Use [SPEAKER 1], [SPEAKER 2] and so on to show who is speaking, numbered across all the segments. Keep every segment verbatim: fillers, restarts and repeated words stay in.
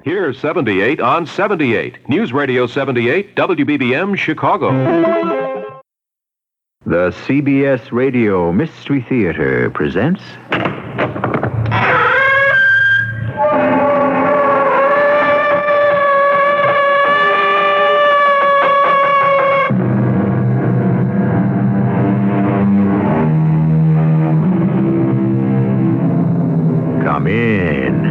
[SPEAKER 1] Here's seventy-eight on seventy-eight. News Radio seventy-eight, W B B M, Chicago.
[SPEAKER 2] The C B S Radio Mystery Theater presents... Come in.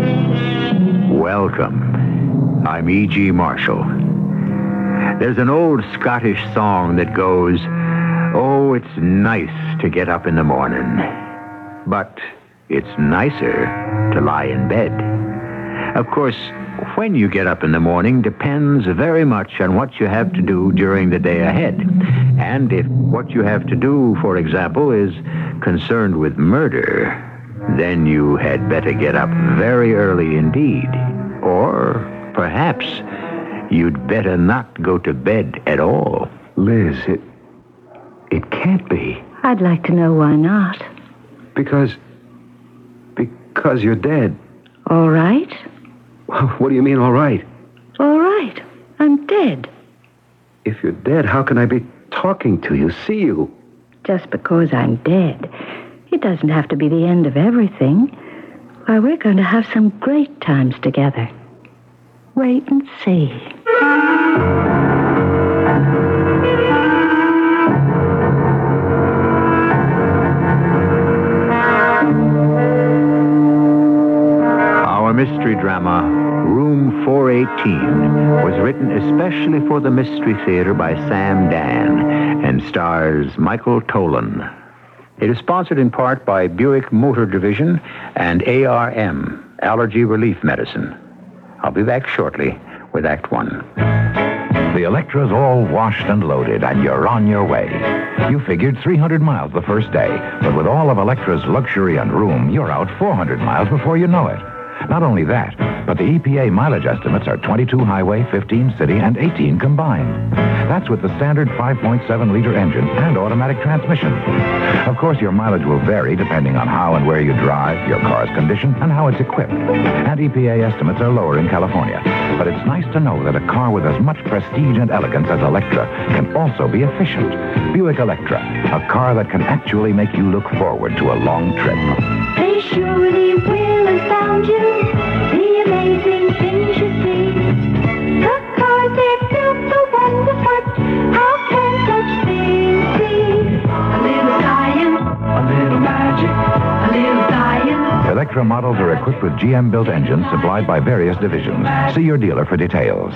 [SPEAKER 2] Welcome. I'm E G. Marshall. There's an old Scottish song that goes, "Oh, it's nice to get up in the morning, but it's nicer to lie in bed." Of course, when you get up in the morning depends very much on what you have to do during the day ahead. And if what you have to do, for example, is concerned with murder, then you had better get up very early indeed. Or perhaps you'd better not go to bed at all.
[SPEAKER 3] Liz, it... it can't be.
[SPEAKER 4] I'd like to know why not.
[SPEAKER 3] Because... because you're dead.
[SPEAKER 4] All right.
[SPEAKER 3] What do you mean, all right?
[SPEAKER 4] All right. I'm dead.
[SPEAKER 3] If you're dead, how can I be talking to you, see you?
[SPEAKER 4] Just because I'm dead, it doesn't have to be the end of everything. Why, we're going to have some great times together. Wait and see.
[SPEAKER 2] Our mystery drama, Room four eighteen, was written especially for the Mystery Theater by Sam Dan and stars Michael Tolan. It is sponsored in part by Buick Motor Division and A R M, Allergy Relief Medicine. I'll be back shortly with Act One.
[SPEAKER 5] The Electra's all washed and loaded, and you're on your way. You figured three hundred miles the first day, but with all of Electra's luxury and room, you're out four hundred miles before you know it. Not only that, but the E P A mileage estimates are twenty-two highway, fifteen city, and eighteen combined. That's with the standard five point seven liter engine and automatic transmission. Of course, your mileage will vary depending on how and where you drive, your car's condition, and how it's equipped. And E P A estimates are lower in California. But it's nice to know that a car with as much prestige and elegance as Electra can also be efficient. Buick Electra, a car that can actually make you look forward to a long trip.
[SPEAKER 6] They surely will astound you, the amazing things you see. The cars they've built so wonderful, how can such things be? A little science, a little magic, a little science.
[SPEAKER 5] Electra models are equipped with G M-built engines supplied by various divisions. See your dealer for details.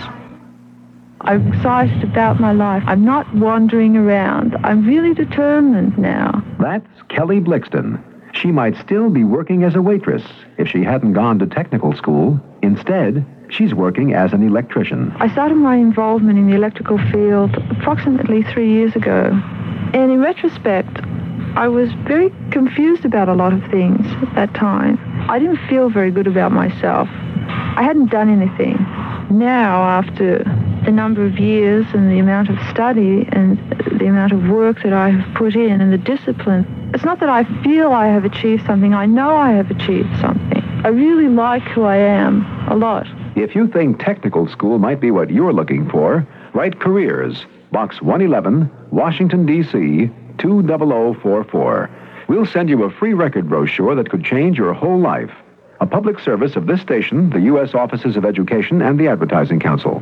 [SPEAKER 7] I'm excited about my life. I'm not wandering around. I'm really determined now.
[SPEAKER 3] That's Kelly Blixton. She might still be working as a waitress if she hadn't gone to technical school. Instead, she's working as an electrician.
[SPEAKER 7] I started my involvement in the electrical field approximately three years ago. And in retrospect, I was very confused about a lot of things at that time. I didn't feel very good about myself. I hadn't done anything. Now, after the number of years and the amount of study and the amount of work that I have put in and the discipline, it's not that I feel I have achieved something. I know I have achieved something. I really like who I am a lot.
[SPEAKER 3] If you think technical school might be what you're looking for, write Careers, Box one eleven, Washington, D C, two zero zero four four. We'll send you a free record brochure that could change your whole life. A public service of this station, the U S Offices of Education, and the Advertising Council.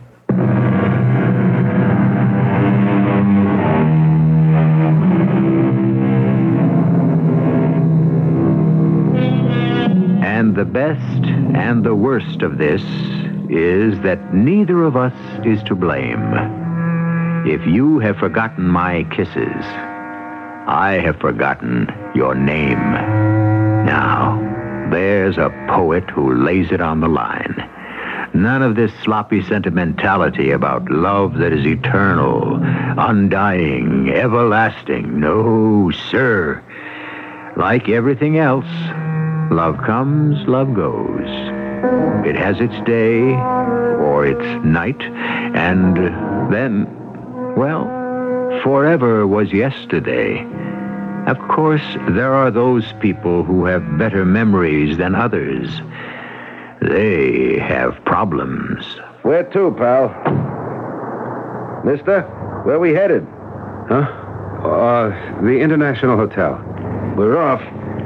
[SPEAKER 2] And the best and the worst of this is that neither of us is to blame. If you have forgotten my kisses, I have forgotten your name. Now, there's a poet who lays it on the line. None of this sloppy sentimentality about love that is eternal, undying, everlasting. No, sir. Like everything else, love comes, love goes. It has its day or its night, and then, well, forever was yesterday. Of course, there are those people who have better memories than others. they have problems.
[SPEAKER 8] Where to, pal? Mister, where we headed?
[SPEAKER 9] Huh? Uh, the International Hotel.
[SPEAKER 8] We're off.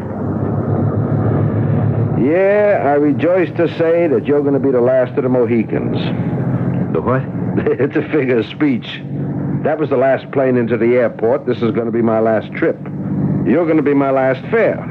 [SPEAKER 8] Yeah, I rejoice to say that you're going to be the last of the Mohicans.
[SPEAKER 9] The what?
[SPEAKER 8] It's a figure of speech. That was the last plane into the airport. This is going to be my last trip. You're going to be my last fare.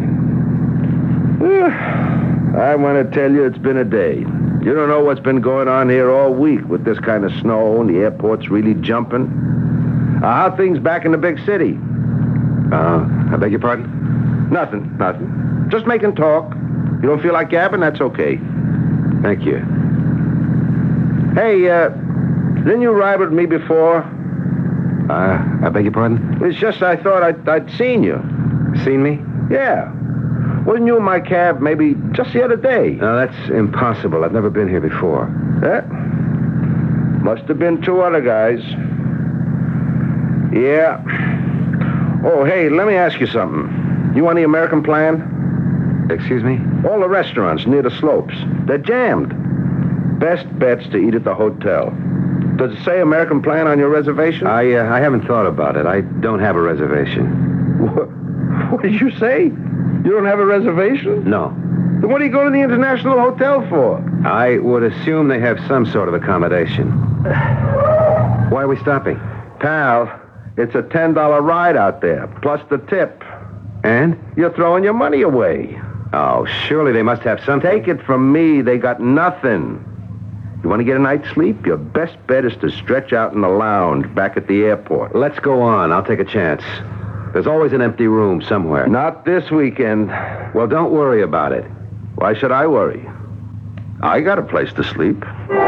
[SPEAKER 8] I want to tell you it's been a day. You don't know what's been going on here all week with this kind of snow and the airport's really jumping. Uh, how are things back in the big city?
[SPEAKER 9] Uh, I beg your pardon?
[SPEAKER 8] Nothing, nothing. Just making talk. You don't feel like gabbing? That's okay.
[SPEAKER 9] Thank you.
[SPEAKER 8] Hey, uh, didn't you ride with me before?
[SPEAKER 9] Uh, I beg your pardon?
[SPEAKER 8] It's just I thought I'd, I'd seen you.
[SPEAKER 9] Seen me?
[SPEAKER 8] Yeah. Wasn't you in my cab maybe just the other day?
[SPEAKER 9] No, that's impossible. I've never been here before.
[SPEAKER 8] Eh? Must have been two other guys. Yeah. Oh, hey, let me ask you something. You on the American plan?
[SPEAKER 9] Excuse me?
[SPEAKER 8] All the restaurants near the slopes. They're jammed. Best bets to eat at the hotel. Does it say American plan on your reservation?
[SPEAKER 9] I uh, I haven't thought about it. I don't have a reservation.
[SPEAKER 8] What, what did you say? You don't have a reservation?
[SPEAKER 9] No.
[SPEAKER 8] Then what are you going to the International Hotel for?
[SPEAKER 9] I would assume they have some sort of accommodation. Why are we stopping?
[SPEAKER 8] Pal, it's a ten dollar ride out there, plus the tip.
[SPEAKER 9] And?
[SPEAKER 8] You're throwing your money away.
[SPEAKER 9] Oh, surely they must have something.
[SPEAKER 8] Take it from me, they got nothing. You want to get a night's sleep? Your best bet is to stretch out in the lounge back at the airport.
[SPEAKER 9] Let's go on. I'll take a chance. There's always an empty room somewhere.
[SPEAKER 8] Not this weekend.
[SPEAKER 9] Well, don't worry about it.
[SPEAKER 8] Why should I worry? I got a place to sleep.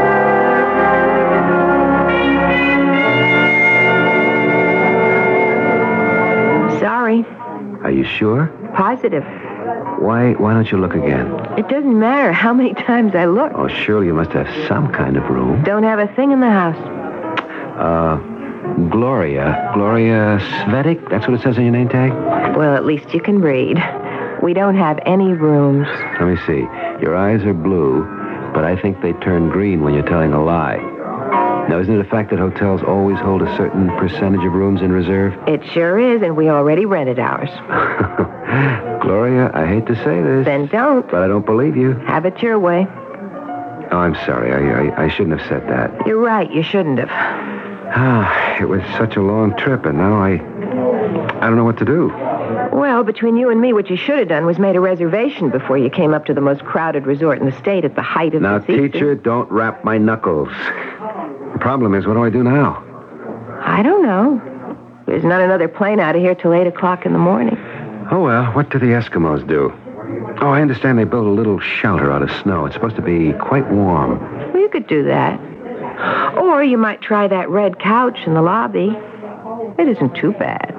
[SPEAKER 4] Sorry.
[SPEAKER 9] Are you sure?
[SPEAKER 4] Positive.
[SPEAKER 9] Why why don't you look again?
[SPEAKER 4] It doesn't matter how many times I look.
[SPEAKER 9] Oh, surely you must have some kind of room.
[SPEAKER 4] Don't have a thing in the house.
[SPEAKER 9] Uh, Gloria. Gloria Svetic? That's what it says on your name tag?
[SPEAKER 4] Well, at least you can read. We don't have any rooms.
[SPEAKER 9] Let me see. Your eyes are blue, but I think they turn green when you're telling a lie. Now, isn't it a fact that hotels always hold a certain percentage of rooms in reserve?
[SPEAKER 4] It sure is, and we already rented ours.
[SPEAKER 9] Gloria, I hate to say this.
[SPEAKER 4] Then don't.
[SPEAKER 9] But I don't believe you.
[SPEAKER 4] Have it your way.
[SPEAKER 9] Oh, I'm sorry. I, I, I shouldn't have said that.
[SPEAKER 4] You're right. You shouldn't have.
[SPEAKER 9] Ah, it was such a long trip, and now I... I don't know what to do.
[SPEAKER 4] Well, between you and me, what you should have done was made a reservation before you came up to the most crowded resort in the state at the height of
[SPEAKER 9] now,
[SPEAKER 4] the season.
[SPEAKER 9] Now, teacher, don't wrap my knuckles. The problem is, what do I do now?
[SPEAKER 4] I don't know. There's not another plane out of here till eight o'clock in the morning.
[SPEAKER 9] Oh, well, what do the Eskimos do? Oh, I understand they build a little shelter out of snow. It's supposed to be quite warm.
[SPEAKER 4] Well, you could do that. Or you might try that red couch in the lobby. It isn't too bad.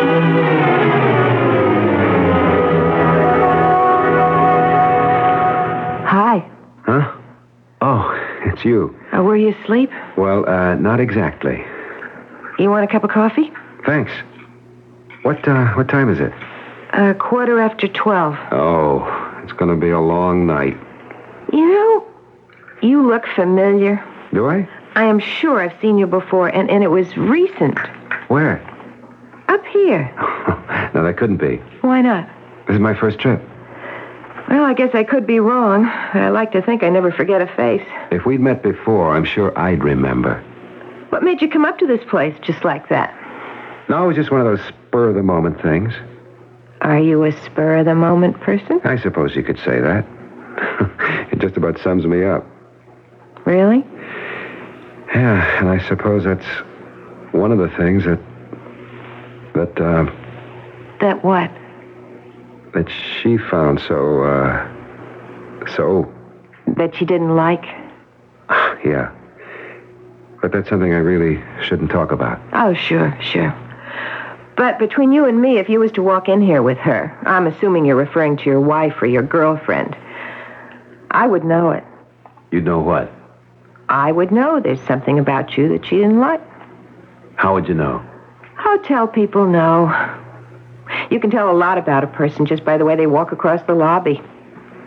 [SPEAKER 4] Hi.
[SPEAKER 9] Huh? Oh, it's you.
[SPEAKER 4] Uh, were you asleep?
[SPEAKER 9] Well, uh, not exactly.
[SPEAKER 4] You want a cup of coffee?
[SPEAKER 9] Thanks. What, uh, what time is it?
[SPEAKER 4] A quarter after twelve.
[SPEAKER 9] Oh, it's going to be a long night.
[SPEAKER 4] You know, you look familiar.
[SPEAKER 9] Do I?
[SPEAKER 4] I am sure I've seen you before, and, and it was recent.
[SPEAKER 9] Where?
[SPEAKER 4] Up here.
[SPEAKER 9] No, that couldn't be.
[SPEAKER 4] Why not?
[SPEAKER 9] This is my first trip.
[SPEAKER 4] Well, I guess I could be wrong. I like to think I never forget a face.
[SPEAKER 9] If we'd met before, I'm sure I'd remember.
[SPEAKER 4] What made you come up to this place just like that?
[SPEAKER 9] No, it was just one of those spur-of-the-moment things.
[SPEAKER 4] Are you a spur-of-the-moment person?
[SPEAKER 9] I suppose you could say that. It just about sums me up.
[SPEAKER 4] Really?
[SPEAKER 9] Yeah, and I suppose that's one of the things that... That, uh...
[SPEAKER 4] That what?
[SPEAKER 9] That she found so, uh... So...
[SPEAKER 4] That you didn't like?
[SPEAKER 9] Yeah. But that's something I really shouldn't talk about.
[SPEAKER 4] Oh, sure, sure. But between you and me, if you was to walk in here with her, I'm assuming you're referring to your wife or your girlfriend, I would know it.
[SPEAKER 9] You'd know what?
[SPEAKER 4] I would know there's something about you that she didn't like.
[SPEAKER 9] How would you know?
[SPEAKER 4] Hotel people know. You can tell a lot about a person just by the way they walk across the lobby.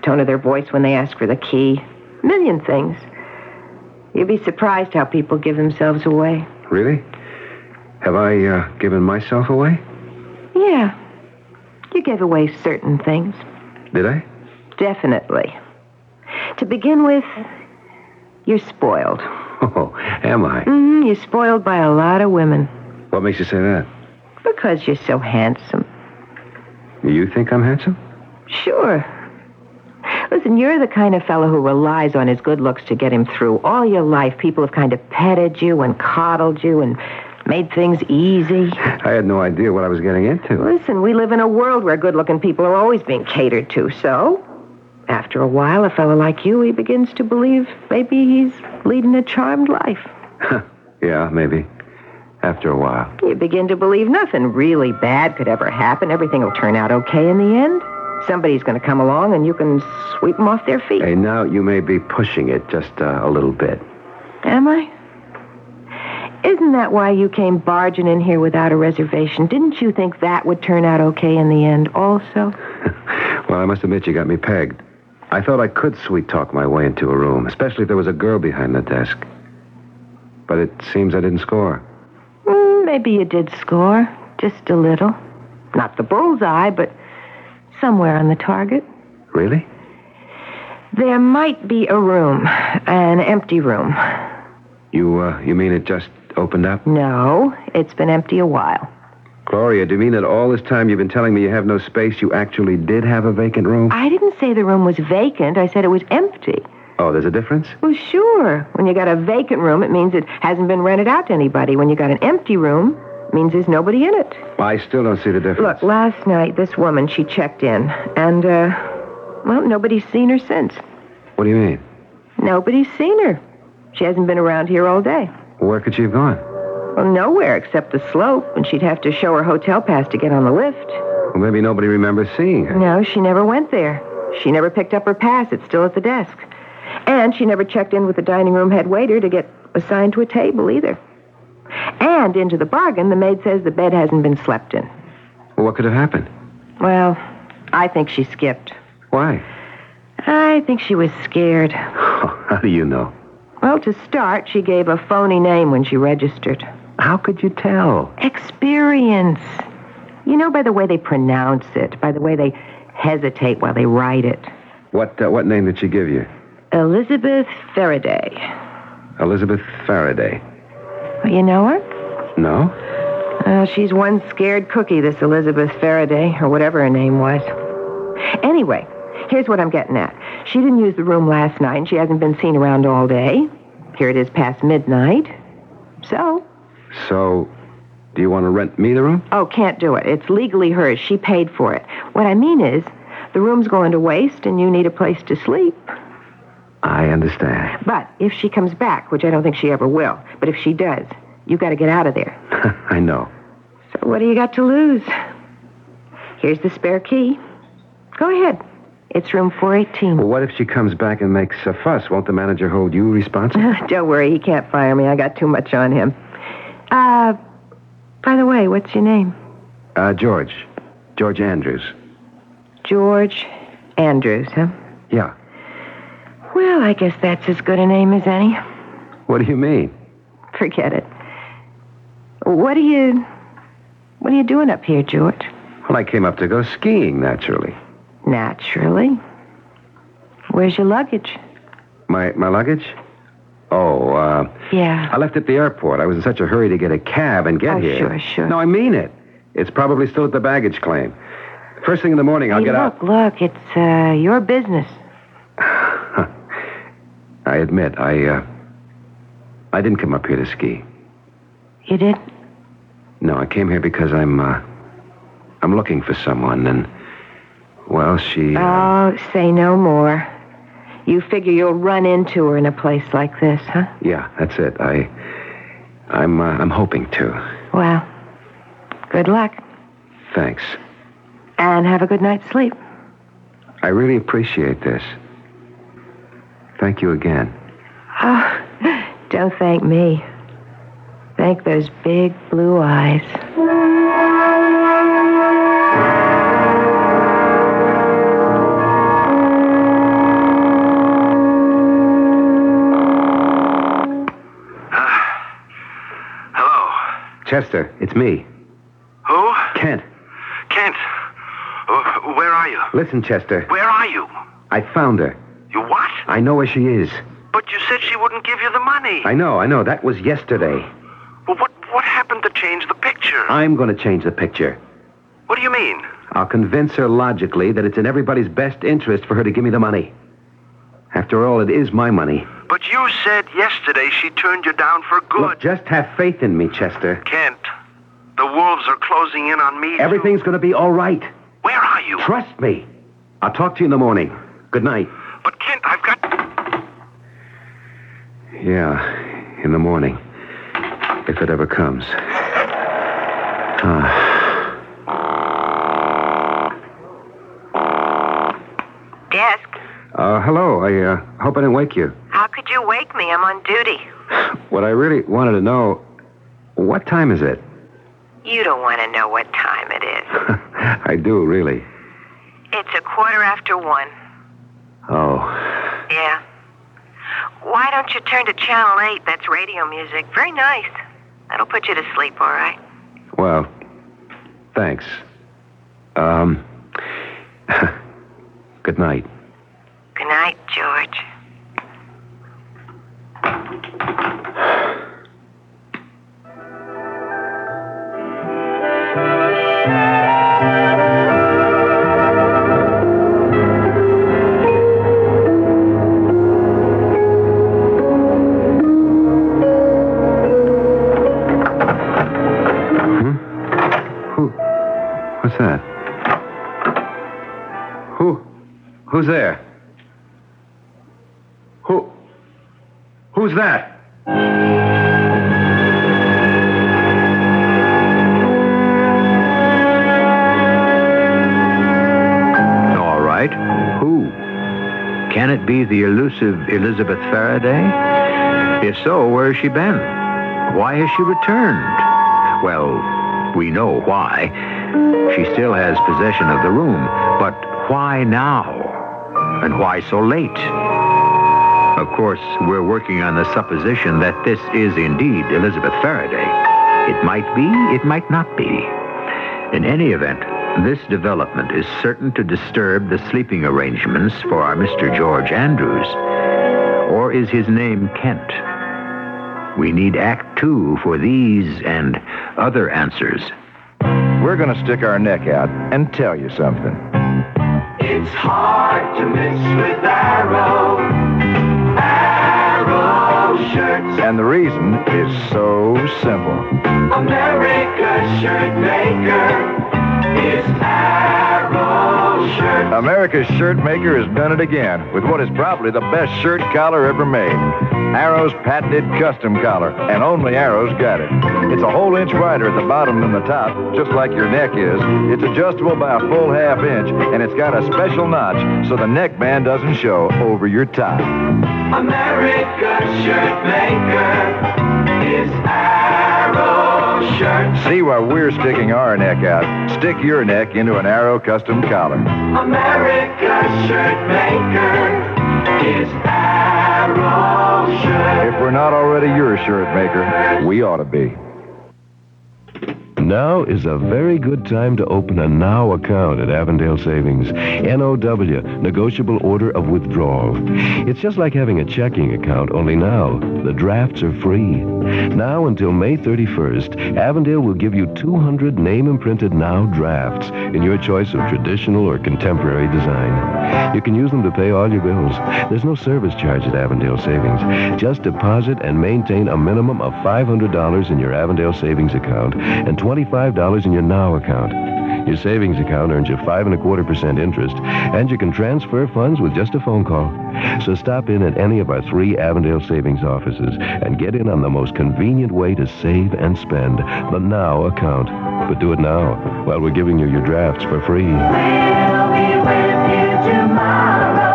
[SPEAKER 10] tone of their voice when they ask for the key. A million things. You'd be surprised how people give themselves away.
[SPEAKER 9] Really? Have I uh, given myself away?
[SPEAKER 10] Yeah. You gave away certain things.
[SPEAKER 9] Did I?
[SPEAKER 10] Definitely. To begin with, you're spoiled.
[SPEAKER 9] Oh, am I?
[SPEAKER 10] Mm-hmm. You're spoiled by a lot of women.
[SPEAKER 9] What makes you say that?
[SPEAKER 10] Because you're so handsome.
[SPEAKER 9] You think I'm handsome?
[SPEAKER 10] Sure. Listen, you're the kind of fellow who relies on his good looks to get him through. All your life, people have kind of petted you and coddled you and made things easy.
[SPEAKER 9] I had no idea what I was getting into.
[SPEAKER 10] Listen, we live in a world where good-looking people are always being catered to, so after a while, a fellow like you, he begins to believe maybe he's leading a charmed life.
[SPEAKER 9] Yeah, maybe. After a while.
[SPEAKER 10] You begin to believe nothing really bad could ever happen. Everything will turn out okay in the end. Somebody's going to come along and you can sweep them off their feet.
[SPEAKER 9] Hey, now you may be pushing it just uh, a little bit.
[SPEAKER 10] Am I? Isn't that why you came barging in here without a reservation? Didn't you think that would turn out okay in the end also?
[SPEAKER 9] Well, I must admit you got me pegged. I thought I could sweet-talk my way into a room, especially if there was a girl behind the desk. But it seems I didn't score.
[SPEAKER 10] Mm, maybe you did score, just a little. Not the bullseye, but somewhere on the target.
[SPEAKER 9] Really?
[SPEAKER 10] There might be a room, an empty room.
[SPEAKER 9] You, uh, you mean it just opened up?
[SPEAKER 10] No, it's been empty a while.
[SPEAKER 9] Gloria, do you mean that all this time you've been telling me you have no space, you actually did have a vacant room?
[SPEAKER 10] I didn't say the room was vacant. I said it was empty.
[SPEAKER 9] Oh, there's a difference?
[SPEAKER 10] Well, sure. When you got a vacant room, it means it hasn't been rented out to anybody. When you got an empty room, it means there's nobody in it.
[SPEAKER 9] I still don't see the difference.
[SPEAKER 10] Look, last night, this woman, she checked in, and, uh, well, nobody's seen her since.
[SPEAKER 9] What do you mean?
[SPEAKER 10] Nobody's seen her. She hasn't been around here all day.
[SPEAKER 9] Where could she have gone?
[SPEAKER 10] Well, nowhere except the slope, and she'd have to show her hotel pass to get on the lift.
[SPEAKER 9] Well, maybe nobody remembers seeing her.
[SPEAKER 10] No, she never went there. She never picked up her pass. It's still at the desk. And she never checked in with the dining room head waiter to get assigned to a table either. And into the bargain, the maid says the bed hasn't been slept in.
[SPEAKER 9] Well, what could have happened?
[SPEAKER 10] Well, I think she skipped.
[SPEAKER 9] Why?
[SPEAKER 10] I think she was scared.
[SPEAKER 9] Oh, how do you know?
[SPEAKER 10] Well, to start, she gave a phony name when she registered.
[SPEAKER 9] How could you tell?
[SPEAKER 10] Experience. You know by the way they pronounce it, by the way they hesitate while they write it.
[SPEAKER 9] What uh, what name did she give you?
[SPEAKER 10] Elizabeth Faraday.
[SPEAKER 9] Elizabeth Faraday.
[SPEAKER 10] You know her?
[SPEAKER 9] No.
[SPEAKER 10] Uh, she's one scared cookie, this Elizabeth Faraday, or whatever her name was. Anyway, here's what I'm getting at. She didn't use the room last night, and she hasn't been seen around all day. Here it is past midnight. So?
[SPEAKER 9] So, do you want to rent me the room?
[SPEAKER 10] Oh, can't do it. It's legally hers. She paid for it. What I mean is, the room's going to waste, and you need a place to sleep.
[SPEAKER 9] I understand.
[SPEAKER 10] But if she comes back, which I don't think she ever will, but if she does, you got to get out of there.
[SPEAKER 9] I know.
[SPEAKER 10] So what do you got to lose? Here's the spare key. Go ahead. It's room four eighteen.
[SPEAKER 9] Well, what if she comes back and makes a fuss? Won't the manager hold you responsible?
[SPEAKER 10] Don't worry, he can't fire me. I got too much on him. Uh, by the way, what's your name?
[SPEAKER 9] Uh, George. George Andrews.
[SPEAKER 10] George Andrews, huh?
[SPEAKER 9] Yeah.
[SPEAKER 10] Well, I guess that's as good a name as any.
[SPEAKER 9] What do you mean?
[SPEAKER 10] Forget it. What are you... What are you doing up here, George?
[SPEAKER 9] Well, I came up to go skiing, naturally.
[SPEAKER 10] Naturally. Where's your luggage?
[SPEAKER 9] My my luggage? Oh, uh...
[SPEAKER 10] Yeah.
[SPEAKER 9] I left at the airport. I was in such a hurry to get a cab and get
[SPEAKER 10] oh,
[SPEAKER 9] here.
[SPEAKER 10] sure, sure.
[SPEAKER 9] No, I mean it. It's probably still at the baggage claim. First thing in the morning, I'll
[SPEAKER 10] hey,
[SPEAKER 9] get
[SPEAKER 10] look,
[SPEAKER 9] out...
[SPEAKER 10] Look, look, it's, uh, your business.
[SPEAKER 9] I admit, I, uh... I didn't come up here to ski.
[SPEAKER 10] You did?
[SPEAKER 9] No, I came here because I'm, uh... I'm looking for someone, and... Well, she... Uh...
[SPEAKER 10] Oh, say no more. You figure you'll run into her in a place like this, huh?
[SPEAKER 9] Yeah, that's it. I... I'm, uh, I'm hoping to.
[SPEAKER 10] Well, good luck.
[SPEAKER 9] Thanks.
[SPEAKER 10] And have a good night's sleep.
[SPEAKER 9] I really appreciate this. Thank you again.
[SPEAKER 10] Oh, don't thank me. Thank those big blue eyes.
[SPEAKER 9] Chester, it's me.
[SPEAKER 8] Who?
[SPEAKER 9] Kent.
[SPEAKER 8] Kent. Uh, where are you?
[SPEAKER 9] Listen, Chester.
[SPEAKER 8] Where are you?
[SPEAKER 9] I found her.
[SPEAKER 8] You what?
[SPEAKER 9] I know where she is.
[SPEAKER 8] But you said she wouldn't give you the money.
[SPEAKER 9] I know, I know. That was yesterday.
[SPEAKER 8] Well, what, what happened to change the picture?
[SPEAKER 9] I'm going to change the picture.
[SPEAKER 8] What do you mean?
[SPEAKER 9] I'll convince her logically that it's in everybody's best interest for her to give me the money. After all, it is my money.
[SPEAKER 8] But you said yesterday she turned you down for good.
[SPEAKER 9] Look, just have faith in me, Chester.
[SPEAKER 8] Kent, the wolves are closing in on me.
[SPEAKER 9] Everything's going to be all right.
[SPEAKER 8] Where are you?
[SPEAKER 9] Trust me. I'll talk to you in the morning. Good night.
[SPEAKER 8] But, Kent, I've got...
[SPEAKER 9] Yeah, in the morning. If it ever comes. Ah.
[SPEAKER 10] Desk.
[SPEAKER 9] Uh, hello. I uh, hope I didn't wake you.
[SPEAKER 10] How could you wake me? I'm on duty.
[SPEAKER 9] What I really wanted to know, what time is it?
[SPEAKER 10] You don't want to know what time it is.
[SPEAKER 9] I do, really.
[SPEAKER 10] It's a quarter after one.
[SPEAKER 9] Oh.
[SPEAKER 10] Yeah. Why don't you turn to Channel eight? That's radio music. Very nice. That'll put you to sleep, all right?
[SPEAKER 9] Well, thanks. Um, good night.
[SPEAKER 10] Good night, George.
[SPEAKER 9] What's that? Who? Who's there? Who? Who's that?
[SPEAKER 2] All right. Who? Can it be the elusive Elizabeth Faraday? If so, where has she been? Why has she returned? Well, we know why. She still has possession of the room, but why now? And why so late? Of course, we're working on the supposition that this is indeed Elizabeth Faraday. It might be, it might not be. In any event, this development is certain to disturb the sleeping arrangements for our Mister George Andrews. Or is his name Kent? We need Act Two for these and other answers.
[SPEAKER 11] We're going to stick our neck out and tell you something.
[SPEAKER 6] It's hard to miss with Arrow. Arrow shirts.
[SPEAKER 11] And the reason is so simple.
[SPEAKER 6] America's shirt maker is Arrow shirts.
[SPEAKER 11] America's shirt maker has done it again with what is probably the best shirt collar ever made. Arrow's patented custom collar, and only Arrow's got it. It's a whole inch wider at the bottom than the top, just like your neck is. It's adjustable by a full half inch, and it's got a special notch so the neckband doesn't show over your tie.
[SPEAKER 6] America's shirt maker is Arrow shirts.
[SPEAKER 11] See why we're sticking our neck out. Stick your neck into an Arrow custom collar.
[SPEAKER 6] America's shirt maker is Arrow shirts.
[SPEAKER 11] If we're not already your shirt maker, we ought to be.
[SPEAKER 12] Now is a very good time to open a Now account at Avondale Savings. N O W, Negotiable Order of Withdrawal. It's just like having a checking account, only now the drafts are free. Now until May thirty-first, Avondale will give you two hundred name-imprinted Now drafts in your choice of traditional or contemporary design. You can use them to pay all your bills. There's no service charge at Avondale Savings. Just deposit and maintain a minimum of five hundred dollars in your Avondale Savings account and twenty-five dollars in your Now account. Your savings account earns you five and a quarter percent interest, and you can transfer funds with just a phone call. So stop in at any of our three Avondale Savings offices and get in on the most convenient way to save and spend, the Now account. But do it now, while we're giving you your drafts for free.
[SPEAKER 6] We'll be with you tomorrow.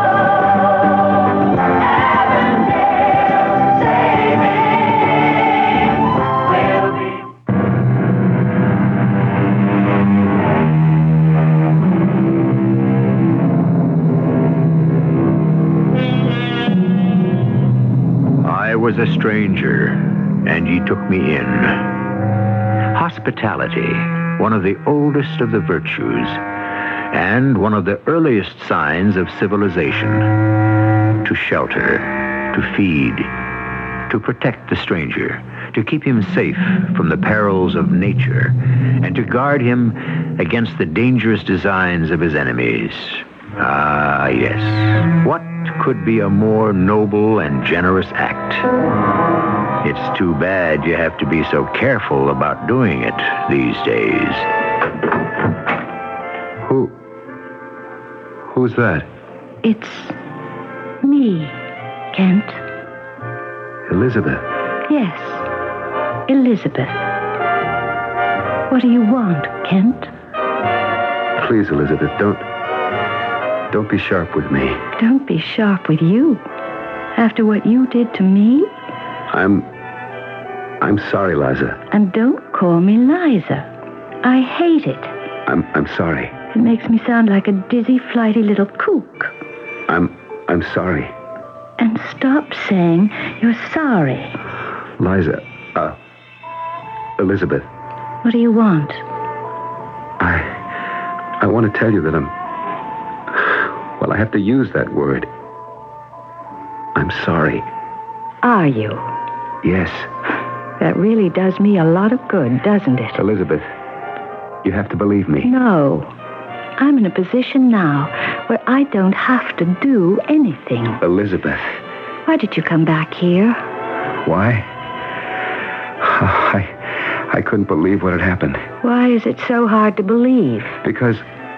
[SPEAKER 2] I was a stranger, and ye took me in. Hospitality, one of the oldest of the virtues, and one of the earliest signs of civilization. To shelter, to feed, to protect the stranger, to keep him safe from the perils of nature, and to guard him against the dangerous designs of his enemies. Ah, yes. What could be a more noble and generous act? It's too bad you have to be so careful about doing it these days.
[SPEAKER 9] Who? Who's that?
[SPEAKER 4] It's me, Kent.
[SPEAKER 9] Elizabeth.
[SPEAKER 4] Yes, Elizabeth. What do you want, Kent?
[SPEAKER 9] Please, Elizabeth, don't... Don't be sharp with me.
[SPEAKER 4] Don't be sharp with you. After what you did to me?
[SPEAKER 9] I'm... I'm sorry, Liza.
[SPEAKER 4] And don't call me Liza. I hate it.
[SPEAKER 9] I'm... I'm sorry.
[SPEAKER 4] It makes me sound like a dizzy, flighty little kook.
[SPEAKER 9] I'm... I'm sorry.
[SPEAKER 4] And stop saying you're sorry.
[SPEAKER 9] Liza, uh... Elizabeth.
[SPEAKER 4] What do you want?
[SPEAKER 9] I... I want to tell you that I'm... Well, I have to use that word. I'm sorry.
[SPEAKER 4] Are you?
[SPEAKER 9] Yes.
[SPEAKER 4] That really does me a lot of good, doesn't it?
[SPEAKER 9] Elizabeth, you have to believe me.
[SPEAKER 4] No. I'm in a position now where I don't have to do anything.
[SPEAKER 9] Elizabeth.
[SPEAKER 4] Why did you come back here?
[SPEAKER 9] Why? I... I couldn't believe what had happened.
[SPEAKER 4] Why is it so hard to believe?
[SPEAKER 9] Because...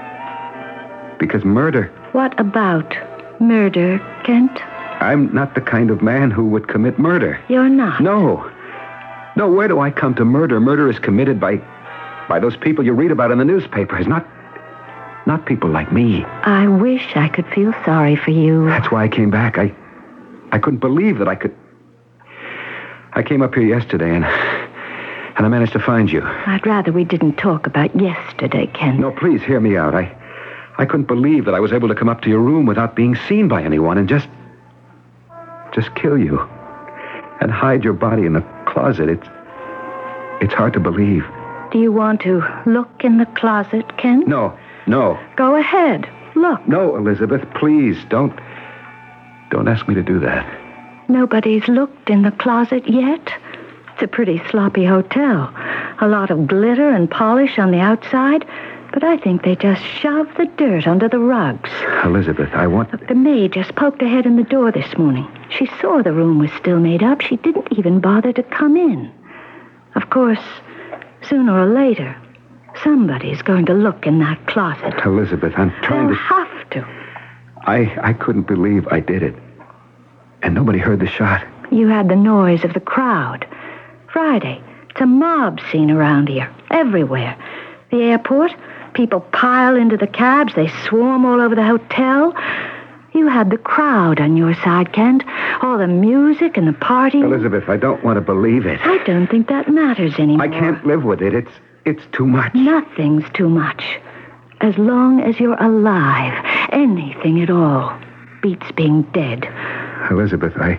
[SPEAKER 9] Because murder...
[SPEAKER 4] What about murder, Kent?
[SPEAKER 9] I'm not the kind of man who would commit murder.
[SPEAKER 4] You're not?
[SPEAKER 9] No. No, where do I come to murder? Murder is committed by... by those people you read about in the newspapers, not... not people like me.
[SPEAKER 4] I wish I could feel sorry for you.
[SPEAKER 9] That's why I came back. I... I couldn't believe that I could... I came up here yesterday and... and I managed to find you.
[SPEAKER 4] I'd rather we didn't talk about yesterday, Kent.
[SPEAKER 9] No, please, hear me out. I... I couldn't believe that I was able to come up to your room without being seen by anyone and just... just kill you. And hide your body in the closet. It's... it's hard to believe.
[SPEAKER 4] Do you want to look in the closet, Kent?
[SPEAKER 9] No, no.
[SPEAKER 4] Go ahead. Look.
[SPEAKER 9] No, Elizabeth, please, don't... don't ask me to do that.
[SPEAKER 4] Nobody's looked in the closet yet? It's a pretty sloppy hotel. A lot of glitter and polish on the outside... But I think they just shoved the dirt under the rugs.
[SPEAKER 9] Elizabeth, I want...
[SPEAKER 4] Look, the maid just poked her head in the door this morning. She saw the room was still made up. She didn't even bother to come in. Of course, sooner or later, somebody's going to look in that closet.
[SPEAKER 9] Elizabeth, I'm trying
[SPEAKER 4] They'll
[SPEAKER 9] to...
[SPEAKER 4] have to.
[SPEAKER 9] I, I couldn't believe I did it. And nobody heard the shot.
[SPEAKER 4] You had the noise of the crowd. Friday, it's a mob scene around here. Everywhere. The airport... People pile into the cabs. They swarm all over the hotel. You had the crowd on your side, Kent. All the music and the party.
[SPEAKER 9] Elizabeth, I don't want to believe it.
[SPEAKER 4] I don't think that matters anymore.
[SPEAKER 9] I can't live with it. It's it's too much.
[SPEAKER 4] Nothing's too much. As long as you're alive, anything at all beats being dead.
[SPEAKER 9] Elizabeth, I...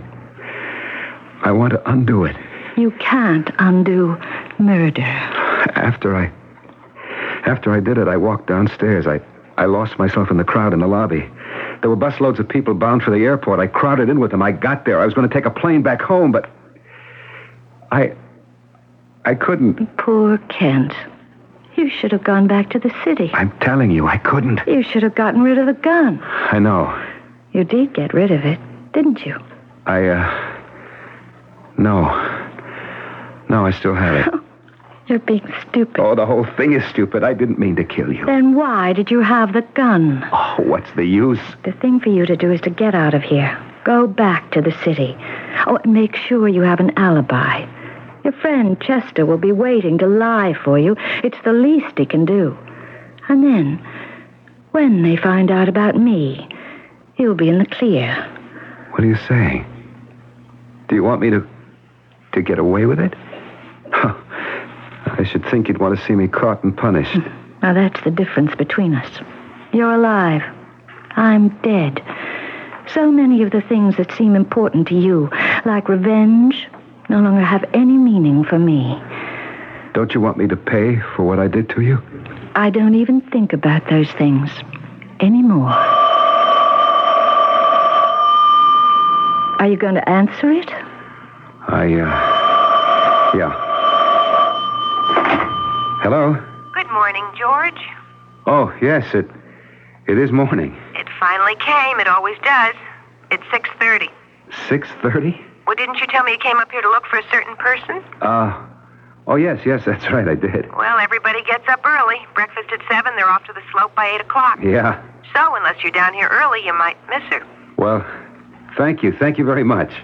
[SPEAKER 9] I want to undo it.
[SPEAKER 4] You can't undo murder.
[SPEAKER 9] After I... After I did it, I walked downstairs. I, I lost myself in the crowd in the lobby. There were busloads of people bound for the airport. I crowded in with them. I got there. I was going to take a plane back home, but... I... I couldn't.
[SPEAKER 4] Poor Kent. You should have gone back to the city.
[SPEAKER 9] I'm telling you, I couldn't.
[SPEAKER 4] You should have gotten rid of the gun.
[SPEAKER 9] I know.
[SPEAKER 4] You did get rid of it, didn't you?
[SPEAKER 9] I, uh... No. No, I still have it.
[SPEAKER 4] You're being stupid.
[SPEAKER 9] Oh, the whole thing is stupid. I didn't mean to kill you.
[SPEAKER 4] Then why did you have the gun?
[SPEAKER 9] Oh, what's the use?
[SPEAKER 4] The thing for you to do is to get out of here. Go back to the city. Oh, and make sure you have an alibi. Your friend Chester will be waiting to lie for you. It's the least he can do. And then, when they find out about me, you'll be in the clear.
[SPEAKER 9] What are you saying? Do you want me to... to get away with it? Huh. I should think you'd want to see me caught and punished.
[SPEAKER 4] Now, that's the difference between us. You're alive. I'm dead. So many of the things that seem important to you, like revenge, no longer have any meaning for me.
[SPEAKER 9] Don't you want me to pay for what I did to you?
[SPEAKER 4] I don't even think about those things anymore. Are you going to answer it?
[SPEAKER 9] I, uh... Yeah. Hello?
[SPEAKER 10] Good morning, George.
[SPEAKER 9] Oh, yes, it... It is morning.
[SPEAKER 10] It finally came. It always does. It's six thirty.
[SPEAKER 9] six thirty?
[SPEAKER 10] Well, didn't you tell me you came up here to look for a certain person?
[SPEAKER 9] Uh... Oh, yes, yes, that's right, I did.
[SPEAKER 10] Well, everybody gets up early. Breakfast at seven. They're off to the slope by eight o'clock.
[SPEAKER 9] Yeah.
[SPEAKER 10] So, unless you're down here early, you might miss her.
[SPEAKER 9] Well, thank you. Thank you very much.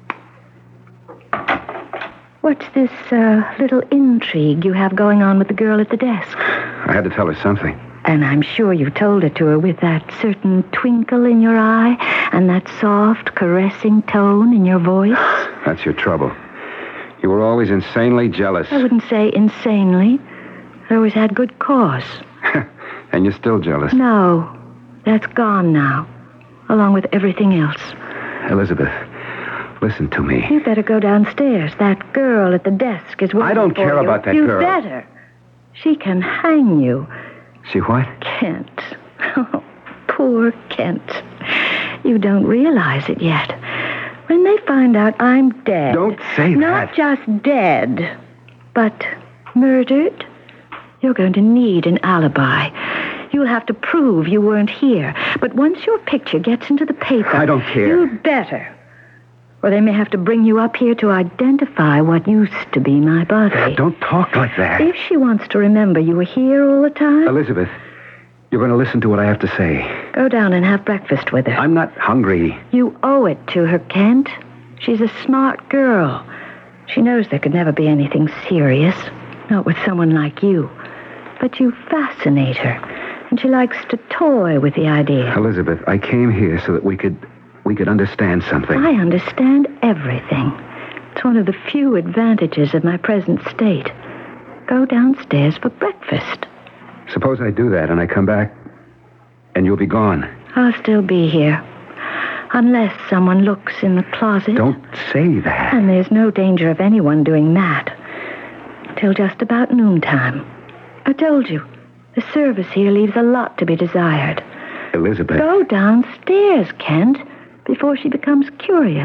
[SPEAKER 4] What's this uh, little intrigue you have going on with the girl at the desk?
[SPEAKER 9] I had to tell her something.
[SPEAKER 4] And I'm sure you told it to her with that certain twinkle in your eye and that soft, caressing tone in your voice.
[SPEAKER 9] That's your trouble. You were always insanely jealous.
[SPEAKER 4] I wouldn't say insanely. I always had good cause.
[SPEAKER 9] And you're still jealous.
[SPEAKER 4] No, that's gone now, along with everything else.
[SPEAKER 9] Elizabeth, listen to me.
[SPEAKER 4] You better go downstairs. That girl at the desk is waiting
[SPEAKER 9] I don't
[SPEAKER 4] for
[SPEAKER 9] care
[SPEAKER 4] you.
[SPEAKER 9] about that
[SPEAKER 4] you
[SPEAKER 9] girl.
[SPEAKER 4] You better. She can hang you.
[SPEAKER 9] She what?
[SPEAKER 4] Kent. Oh, poor Kent. You don't realize it yet. When they find out I'm dead...
[SPEAKER 9] Don't say
[SPEAKER 4] not
[SPEAKER 9] that.
[SPEAKER 4] Not just dead, but murdered, you're going to need an alibi. You'll have to prove you weren't here. But once your picture gets into the paper...
[SPEAKER 9] I don't care.
[SPEAKER 4] You'd better. Or they may have to bring you up here to identify what used to be my body.
[SPEAKER 9] Don't talk like that.
[SPEAKER 4] If she wants to remember you were here all the time...
[SPEAKER 9] Elizabeth, you're going to listen to what I have to say.
[SPEAKER 4] Go down and have breakfast with her.
[SPEAKER 9] I'm not hungry.
[SPEAKER 4] You owe it to her, Kent. She's a smart girl. She knows there could never be anything serious. Not with someone like you. But you fascinate her. And she likes to toy with the idea.
[SPEAKER 9] Elizabeth, I came here so that we could... we could understand something.
[SPEAKER 4] I understand everything. It's one of the few advantages of my present state. Go downstairs for breakfast.
[SPEAKER 9] Suppose I do that and I come back and you'll be gone.
[SPEAKER 4] I'll still be here. Unless someone looks in the closet.
[SPEAKER 9] Don't say that.
[SPEAKER 4] And there's no danger of anyone doing that. Till just about noontime. I told you, the service here leaves a lot to be desired.
[SPEAKER 9] Elizabeth.
[SPEAKER 4] Go downstairs, Kent, before she becomes curious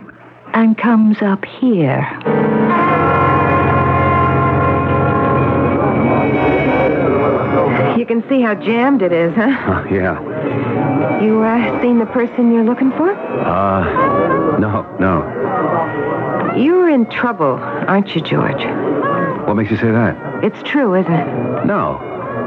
[SPEAKER 4] and comes up here.
[SPEAKER 10] You can see how jammed it is, huh?
[SPEAKER 9] Oh, yeah.
[SPEAKER 10] You, uh, seen the person you're looking for?
[SPEAKER 9] Uh, no, no.
[SPEAKER 10] You're in trouble, aren't you, George?
[SPEAKER 9] What makes you say that?
[SPEAKER 10] It's true, isn't it?
[SPEAKER 9] No.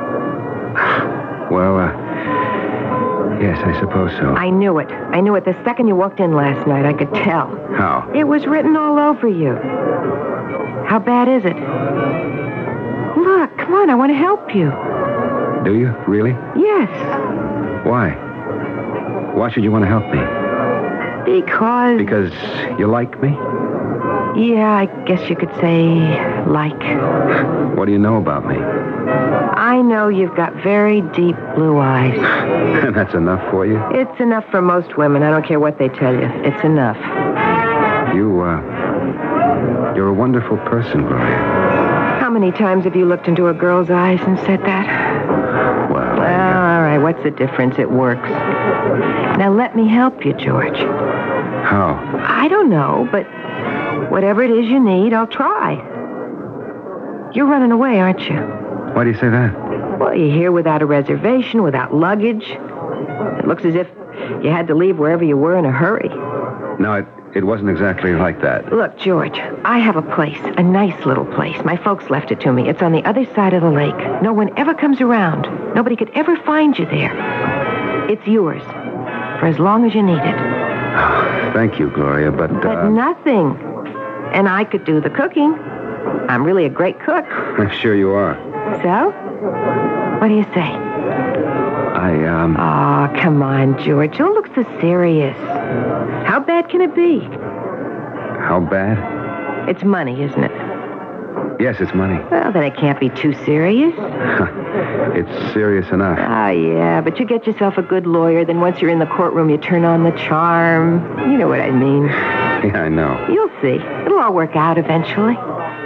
[SPEAKER 9] Well, uh, yes, I suppose so.
[SPEAKER 10] I knew it. I knew it the second you walked in last night. I could tell.
[SPEAKER 9] How?
[SPEAKER 10] It was written all over you. How bad is it? Look, come on, I want to help you.
[SPEAKER 9] Do you? Really?
[SPEAKER 10] Yes.
[SPEAKER 9] Why? Why should you want to help me?
[SPEAKER 10] Because...
[SPEAKER 9] Because you like me?
[SPEAKER 10] Yeah, I guess you could say like.
[SPEAKER 9] What do you know about me?
[SPEAKER 10] I know you've got very deep blue eyes.
[SPEAKER 9] And that's enough for you?
[SPEAKER 10] It's enough for most women. I don't care what they tell you. It's enough.
[SPEAKER 9] You, uh... You're a wonderful person, Gloria.
[SPEAKER 10] How many times have you looked into a girl's eyes and said that?
[SPEAKER 9] Well,
[SPEAKER 10] Well, all right. What's the difference? It works. Now, let me help you, George.
[SPEAKER 9] How?
[SPEAKER 10] I don't know, but whatever it is you need, I'll try. You're running away, aren't you?
[SPEAKER 9] Why do you say that?
[SPEAKER 10] Well, you're here without a reservation, without luggage. It looks as if you had to leave wherever you were in a hurry.
[SPEAKER 9] No, it, it wasn't exactly like that.
[SPEAKER 10] Look, George, I have a place, a nice little place. My folks left it to me. It's on the other side of the lake. No one ever comes around. Nobody could ever find you there. It's yours for as long as you need it.
[SPEAKER 9] Thank you, Gloria, but...
[SPEAKER 10] But
[SPEAKER 9] uh,
[SPEAKER 10] nothing. And I could do the cooking. I'm really a great cook.
[SPEAKER 9] I'm sure you are.
[SPEAKER 10] So? What do you say?
[SPEAKER 9] I, um...
[SPEAKER 10] Oh, come on, George. Don't look so serious. How bad can it be?
[SPEAKER 9] How bad?
[SPEAKER 10] It's money, isn't it?
[SPEAKER 9] Yes, it's money.
[SPEAKER 10] Well, then it can't be too serious.
[SPEAKER 9] It's serious enough.
[SPEAKER 10] Ah, yeah, but you get yourself a good lawyer, then once you're in the courtroom, you turn on the charm. You know what I mean.
[SPEAKER 9] Yeah, I know.
[SPEAKER 10] You'll see. It'll all work out eventually.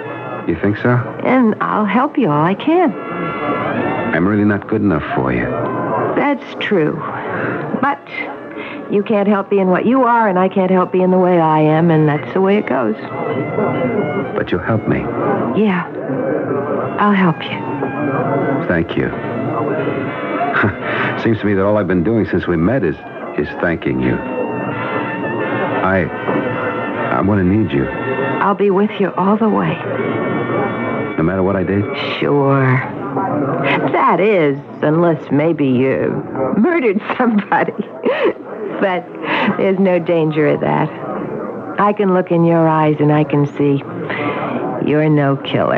[SPEAKER 9] You think so?
[SPEAKER 10] And I'll help you all I can.
[SPEAKER 9] I'm really not good enough for you.
[SPEAKER 10] That's true. But you can't help being what you are, and I can't help being the way I am, and that's the way it goes.
[SPEAKER 9] But you'll help me.
[SPEAKER 10] Yeah. I'll help you.
[SPEAKER 9] Thank you. Seems to me that all I've been doing since we met is is thanking you. I I'm going to need you.
[SPEAKER 10] I'll be with you all the way.
[SPEAKER 9] No matter what I did?
[SPEAKER 10] Sure. That is, unless maybe you murdered somebody. But there's no danger of that. I can look in your eyes and I can see you're no killer.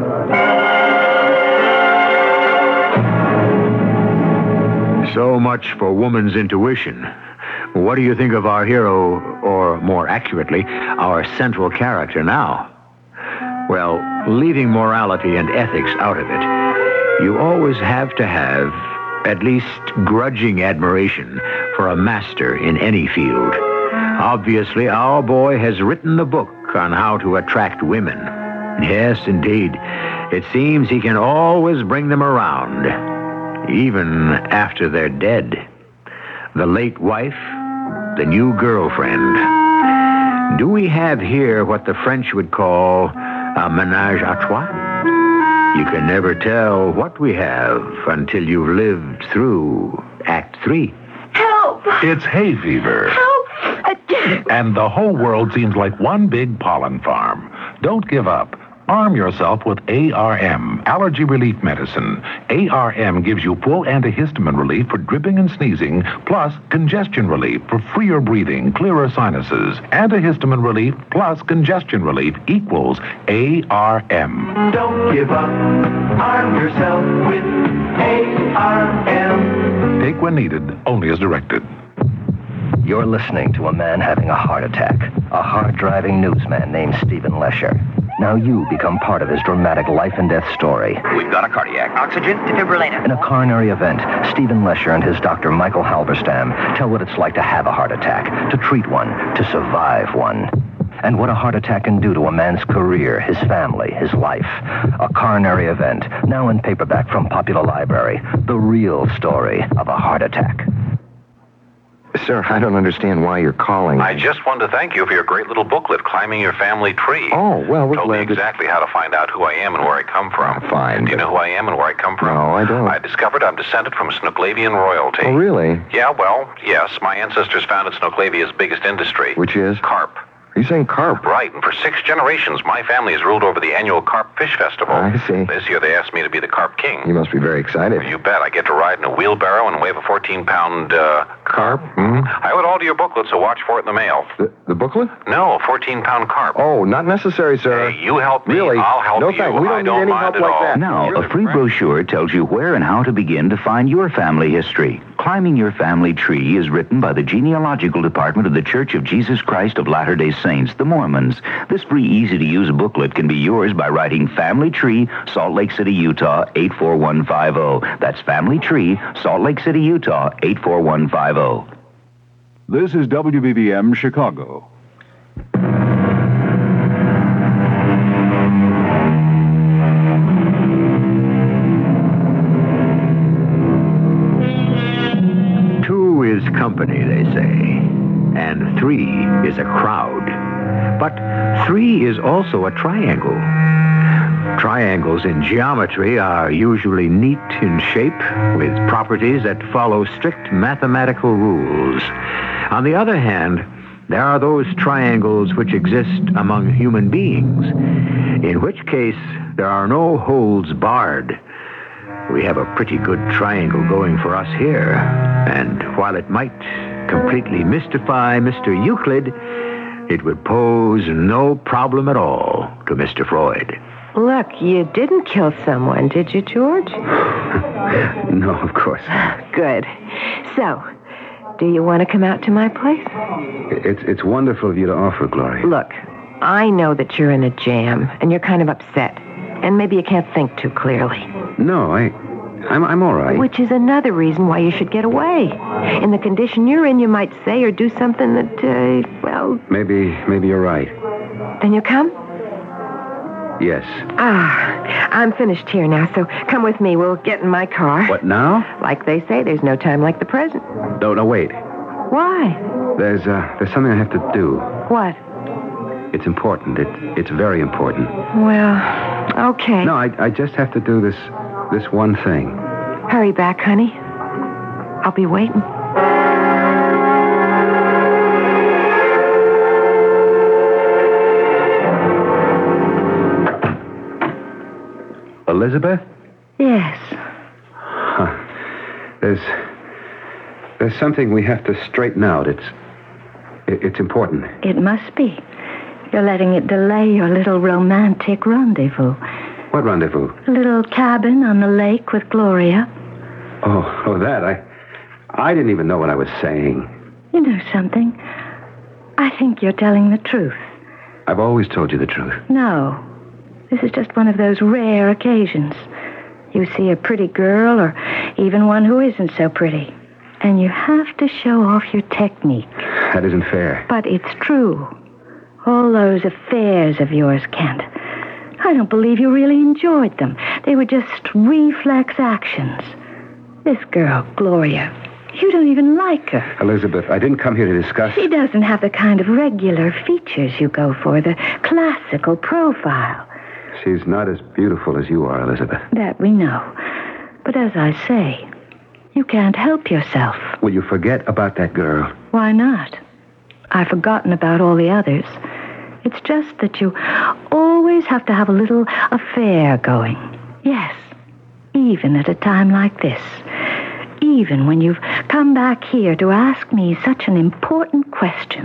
[SPEAKER 2] So much for woman's intuition. What do you think of our hero, or more accurately, our central character now? Well, leaving morality and ethics out of it, you always have to have at least grudging admiration for a master in any field. Obviously, our boy has written the book on how to attract women. Yes, indeed. It seems he can always bring them around, even after they're dead. The late wife, the new girlfriend. Do we have here what the French would call a ménage à trois? You can never tell what we have until you've lived through Act Three.
[SPEAKER 6] Help!
[SPEAKER 13] It's hay fever.
[SPEAKER 6] Help!
[SPEAKER 13] And the whole world seems like one big pollen farm. Don't give up. Arm yourself with A R M, allergy relief medicine. A R M gives you full antihistamine relief for dripping and sneezing, plus congestion relief for freer breathing, clearer sinuses. Antihistamine relief plus congestion relief equals A R M.
[SPEAKER 14] Don't give up. Arm yourself with A R M.
[SPEAKER 13] Take when needed, only as directed.
[SPEAKER 15] You're listening to a man having a heart attack, a hard-driving newsman named Stephen Lesher. Now you become part of his dramatic life and death story.
[SPEAKER 16] We've got a cardiac. Oxygen, defibrillator.
[SPEAKER 15] In a coronary event, Stephen Lesher and his doctor, Michael Halberstam, tell what it's like to have a heart attack, to treat one, to survive one. And what a heart attack can do to a man's career, his family, his life. A coronary event, now in paperback from Popular Library. The real story of a heart attack.
[SPEAKER 17] Sir, I don't understand why you're calling.
[SPEAKER 18] I just wanted to thank you for your great little booklet, Climbing Your Family Tree.
[SPEAKER 17] Oh, well, we're
[SPEAKER 18] Told
[SPEAKER 17] glad
[SPEAKER 18] me
[SPEAKER 17] that-
[SPEAKER 18] exactly how to find out who I am and where I come from.
[SPEAKER 17] Fine.
[SPEAKER 18] Do you know who I am and where I come from?
[SPEAKER 17] No, I don't.
[SPEAKER 18] I discovered I'm descended from Snoqualvian royalty.
[SPEAKER 17] Oh, really?
[SPEAKER 18] Yeah, well, yes. My ancestors founded Snoqualvia's biggest industry.
[SPEAKER 17] Which is?
[SPEAKER 18] Carp.
[SPEAKER 17] Are you saying carp?
[SPEAKER 18] Right, and for six generations, my family has ruled over the annual Carp Fish Festival.
[SPEAKER 17] I see.
[SPEAKER 18] This year, they asked me to be the Carp King.
[SPEAKER 17] You must be very excited.
[SPEAKER 18] You bet. I get to ride in a wheelbarrow and wave a fourteen-pound, uh...
[SPEAKER 17] Carp? Mm-hmm.
[SPEAKER 18] I owe it all to your booklet, so watch for it in the mail.
[SPEAKER 17] The, the booklet?
[SPEAKER 18] No, a fourteen-pound carp.
[SPEAKER 17] Oh, not necessary, sir.
[SPEAKER 18] Hey, you help me,
[SPEAKER 17] Really?
[SPEAKER 18] I'll help
[SPEAKER 17] no,
[SPEAKER 18] you.
[SPEAKER 17] thanks. We don't
[SPEAKER 18] I
[SPEAKER 17] need
[SPEAKER 18] don't
[SPEAKER 17] any
[SPEAKER 18] mind
[SPEAKER 17] help
[SPEAKER 18] at
[SPEAKER 17] like
[SPEAKER 18] all.
[SPEAKER 17] that.
[SPEAKER 2] Now,
[SPEAKER 17] You're
[SPEAKER 2] a free brochure tells you where and how to begin to find your family history. Climbing Your Family Tree is written by the Genealogical Department of the Church of Jesus Christ of Latter-day Saints, the Mormons. This free, easy-to-use booklet can be yours by writing Family Tree, Salt Lake City, Utah, eight four one five zero. That's Family Tree, Salt Lake City, Utah, eight four one five zero.
[SPEAKER 19] This is W B B M Chicago.
[SPEAKER 2] Two is company, they say, and three is a crowd. But three is also a triangle. Triangles in geometry are usually neat in shape, with properties that follow strict mathematical rules. On the other hand, there are those triangles which exist among human beings, in which case there are no holds barred. We have a pretty good triangle going for us here, and while it might completely mystify Mister Euclid, it would pose no problem at all to Mister Freud.
[SPEAKER 10] Look, you didn't kill someone, did you, George?
[SPEAKER 9] No, of course.
[SPEAKER 10] Good. So, do you want to come out to my place?
[SPEAKER 9] It's it's wonderful of you to offer, Gloria.
[SPEAKER 10] Look, I know that you're in a jam, and you're kind of upset, and maybe you can't think too clearly.
[SPEAKER 9] No, I, I'm I'm all right.
[SPEAKER 10] Which is another reason why you should get away. In the condition you're in, you might say or do something that, uh, well...
[SPEAKER 9] Maybe maybe you're right.
[SPEAKER 10] Then you come?
[SPEAKER 9] Yes.
[SPEAKER 10] Ah, I'm finished here now, so come with me. We'll get in my car.
[SPEAKER 9] What now?
[SPEAKER 10] Like they say, there's no time like the present.
[SPEAKER 9] No, no, wait.
[SPEAKER 10] Why?
[SPEAKER 9] There's, uh, there's something I have to do.
[SPEAKER 10] What?
[SPEAKER 9] It's important. It, it's very important.
[SPEAKER 10] Well, okay.
[SPEAKER 9] No, I, I just have to do this, this one thing.
[SPEAKER 10] Hurry back, honey. I'll be waiting.
[SPEAKER 9] Elizabeth?
[SPEAKER 4] Yes.
[SPEAKER 9] Huh. There's, there's something we have to straighten out. It's, it, it's important.
[SPEAKER 4] It must be. You're letting it delay your little romantic rendezvous.
[SPEAKER 9] What rendezvous?
[SPEAKER 4] A little cabin on the lake with Gloria.
[SPEAKER 9] Oh, oh, that. I, I didn't even know what I was saying.
[SPEAKER 4] You know something? I think you're telling the truth.
[SPEAKER 9] I've always told you the truth.
[SPEAKER 4] No. This is just one of those rare occasions. You see a pretty girl, or even one who isn't so pretty, and you have to show off your technique.
[SPEAKER 9] That isn't fair.
[SPEAKER 4] But it's true. All those affairs of yours, Kent. I don't believe you really enjoyed them. They were just reflex actions. This girl, Gloria, you don't even like her.
[SPEAKER 9] Elizabeth, I didn't come here to discuss...
[SPEAKER 4] She doesn't have the kind of regular features you go for, the classical profile.
[SPEAKER 9] She's not as beautiful as you are, Elizabeth.
[SPEAKER 4] That we know. But as I say, you can't help yourself.
[SPEAKER 9] Will you forget about that girl?
[SPEAKER 4] Why not? I've forgotten about all the others. It's just that you always have to have a little affair going. Yes, even at a time like this. Even when you've come back here to ask me such an important question.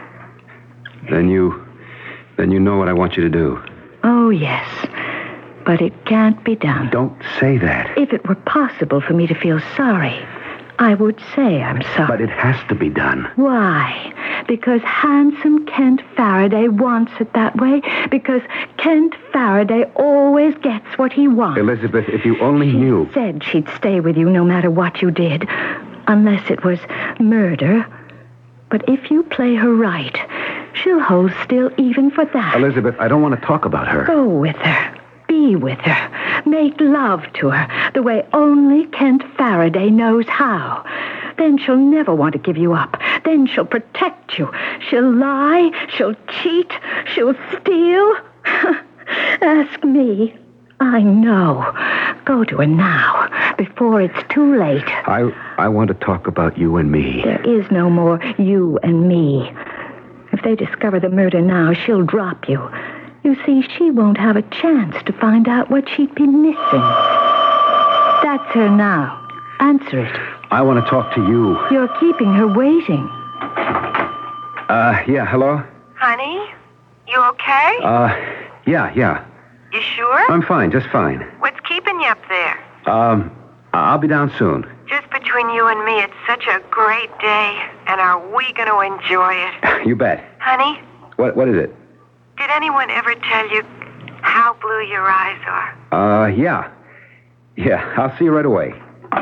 [SPEAKER 9] Then you... then you know what I want you to do.
[SPEAKER 4] Oh, yes. But it can't be done.
[SPEAKER 9] Don't say that.
[SPEAKER 4] If it were possible for me to feel sorry, I would say I'm sorry.
[SPEAKER 9] But it has to be done.
[SPEAKER 4] Why? Because handsome Kent Faraday wants it that way? Because Kent Faraday always gets what he wants?
[SPEAKER 9] Elizabeth, if you only
[SPEAKER 4] she
[SPEAKER 9] knew...
[SPEAKER 4] said she'd stay with you no matter what you did, unless it was murder. But if you play her right, she'll hold still even for that.
[SPEAKER 9] Elizabeth, I don't want to talk about her.
[SPEAKER 4] Go with her. Be with her. Make love to her the way only Kent Faraday knows how. Then she'll never want to give you up. Then she'll protect you. She'll lie. She'll cheat. She'll steal. Ask me. I know. Go to her now, before it's too late.
[SPEAKER 9] I, I want to talk about you and me.
[SPEAKER 4] There is no more you and me. If they discover the murder now, she'll drop you. You see, she won't have a chance to find out what she'd be missing. That's her now. Answer it.
[SPEAKER 9] I want to talk to you.
[SPEAKER 4] You're keeping her waiting.
[SPEAKER 9] Uh, yeah, hello?
[SPEAKER 10] Honey, you okay?
[SPEAKER 9] Uh, yeah, yeah.
[SPEAKER 10] You sure?
[SPEAKER 9] I'm fine, just fine.
[SPEAKER 10] What's keeping you up there?
[SPEAKER 9] Um, I'll be down soon.
[SPEAKER 10] Just between you and me, it's such a great day. And are we going to enjoy it?
[SPEAKER 9] You bet.
[SPEAKER 10] Honey?
[SPEAKER 9] What? What is it?
[SPEAKER 10] Did anyone ever tell you how blue your eyes are?
[SPEAKER 9] Uh, yeah. Yeah, I'll see you right away.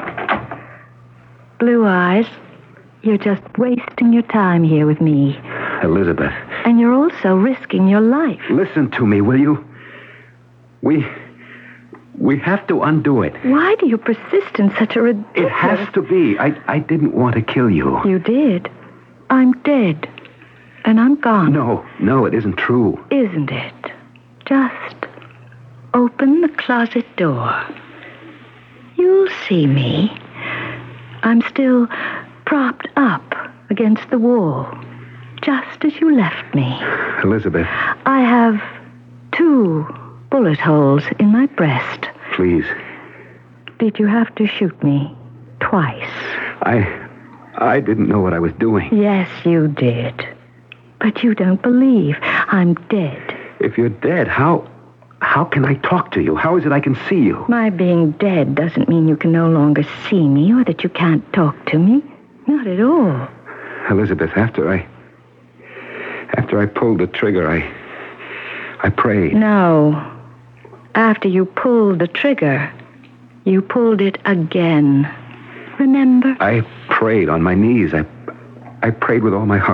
[SPEAKER 4] Blue eyes, you're just wasting your time here with me.
[SPEAKER 9] Elizabeth.
[SPEAKER 4] And you're also risking your life.
[SPEAKER 9] Listen to me, will you? We... We have to undo it.
[SPEAKER 4] Why do you persist in such a ridiculous...
[SPEAKER 9] It has to be. I, I didn't want to kill you.
[SPEAKER 4] You did. I'm dead. And I'm gone.
[SPEAKER 9] No, no, it isn't true.
[SPEAKER 4] Isn't it? Just open the closet door. You'll see me. I'm still propped up against the wall, just as you left me.
[SPEAKER 9] Elizabeth.
[SPEAKER 4] I have two bullet holes in my breast.
[SPEAKER 9] Please.
[SPEAKER 4] Did you have to shoot me twice?
[SPEAKER 9] I... I didn't know what I was doing.
[SPEAKER 4] Yes, you did. But you don't believe I'm dead.
[SPEAKER 9] If you're dead, how... How can I talk to you? How is it I can see you?
[SPEAKER 4] My being dead doesn't mean you can no longer see me or that you can't talk to me. Not at all.
[SPEAKER 9] Elizabeth, after I... After I pulled the trigger, I... I prayed.
[SPEAKER 4] No. After you pulled the trigger, you pulled it again. Remember?
[SPEAKER 9] I prayed on my knees. I... I prayed with all my heart.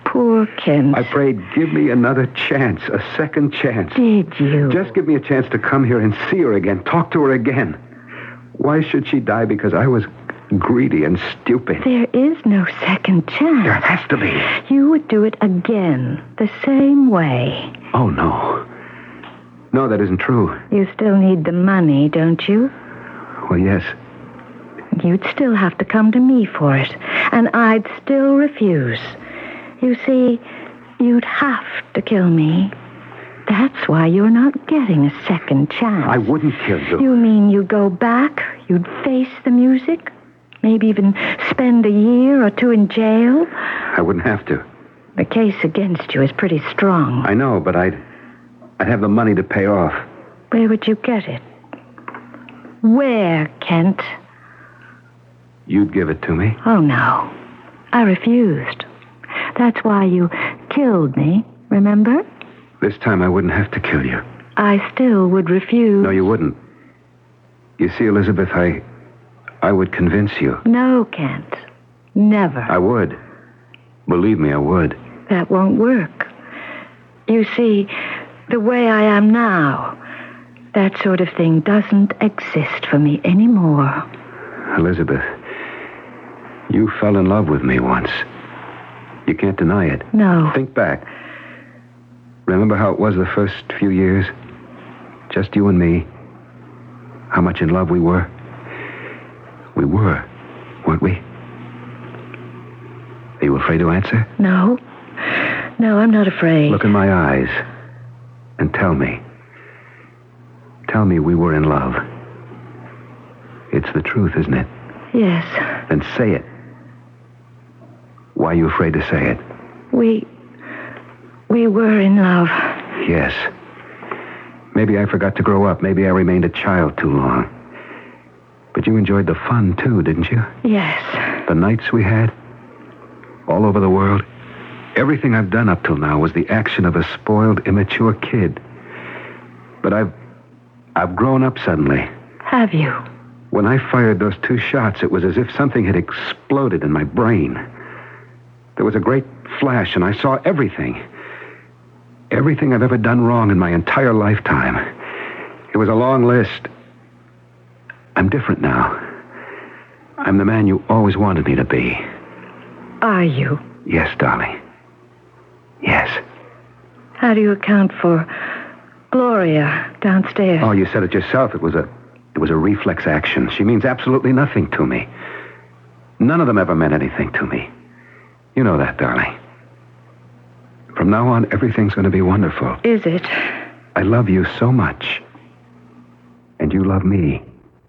[SPEAKER 4] Poor Kent.
[SPEAKER 9] I prayed, give me another chance, a second chance.
[SPEAKER 4] Did you?
[SPEAKER 9] Just give me a chance to come here and see her again, talk to her again. Why should she die because I was greedy and stupid?
[SPEAKER 4] There is no second chance.
[SPEAKER 9] There has to be.
[SPEAKER 4] You would do it again, the same way.
[SPEAKER 9] Oh, no. No, that isn't true.
[SPEAKER 4] You still need the money, don't you?
[SPEAKER 9] Well, yes.
[SPEAKER 4] You'd still have to come to me for it, and I'd still refuse. You see, you'd have to kill me. That's why you're not getting a second chance.
[SPEAKER 9] I wouldn't kill you.
[SPEAKER 4] You mean you'd go back, you'd face the music, maybe even spend a year or two in jail?
[SPEAKER 9] I wouldn't have to.
[SPEAKER 4] The case against you is pretty strong.
[SPEAKER 9] I know, but I'd, I'd have the money to pay off.
[SPEAKER 4] Where would you get it? Where, Kent?
[SPEAKER 9] You'd give it to me?
[SPEAKER 4] Oh, no. I refused. That's why you killed me, remember?
[SPEAKER 9] This time I wouldn't have to kill you.
[SPEAKER 4] I still would refuse.
[SPEAKER 9] No, you wouldn't. You see, Elizabeth, I... I would convince you.
[SPEAKER 4] No, Kent. Never.
[SPEAKER 9] I would. Believe me, I would.
[SPEAKER 4] That won't work. You see, the way I am now, that sort of thing doesn't exist for me anymore.
[SPEAKER 9] Elizabeth, you fell in love with me once. You can't deny it.
[SPEAKER 4] No.
[SPEAKER 9] Think back. Remember how it was the first few years? Just you and me. How much in love we were? We were, weren't we? Are you afraid to answer?
[SPEAKER 4] No. No, I'm not afraid.
[SPEAKER 9] Look in my eyes and tell me. Tell me we were in love. It's the truth, isn't it?
[SPEAKER 4] Yes.
[SPEAKER 9] Then say it. Why are you afraid to say it?
[SPEAKER 4] We... we were in love.
[SPEAKER 9] Yes. Maybe I forgot to grow up. Maybe I remained a child too long. But you enjoyed the fun, too, didn't you?
[SPEAKER 4] Yes.
[SPEAKER 9] The nights we had? All over the world? Everything I've done up till now was the action of a spoiled, immature kid. But I've... I've grown up suddenly.
[SPEAKER 4] Have you?
[SPEAKER 9] When I fired those two shots, it was as if something had exploded in my brain. There was a great flash, and I saw everything. Everything I've ever done wrong in my entire lifetime. It was a long list. I'm different now. I'm the man you always wanted me to be.
[SPEAKER 4] Are you?
[SPEAKER 9] Yes, darling. Yes.
[SPEAKER 4] How do you account for Gloria downstairs?
[SPEAKER 9] Oh, you said it yourself. It was a... It was a reflex action. She means absolutely nothing to me. None of them ever meant anything to me. You know that, darling. From now on, everything's going to be wonderful.
[SPEAKER 4] Is it?
[SPEAKER 9] I love you so much. And you love me.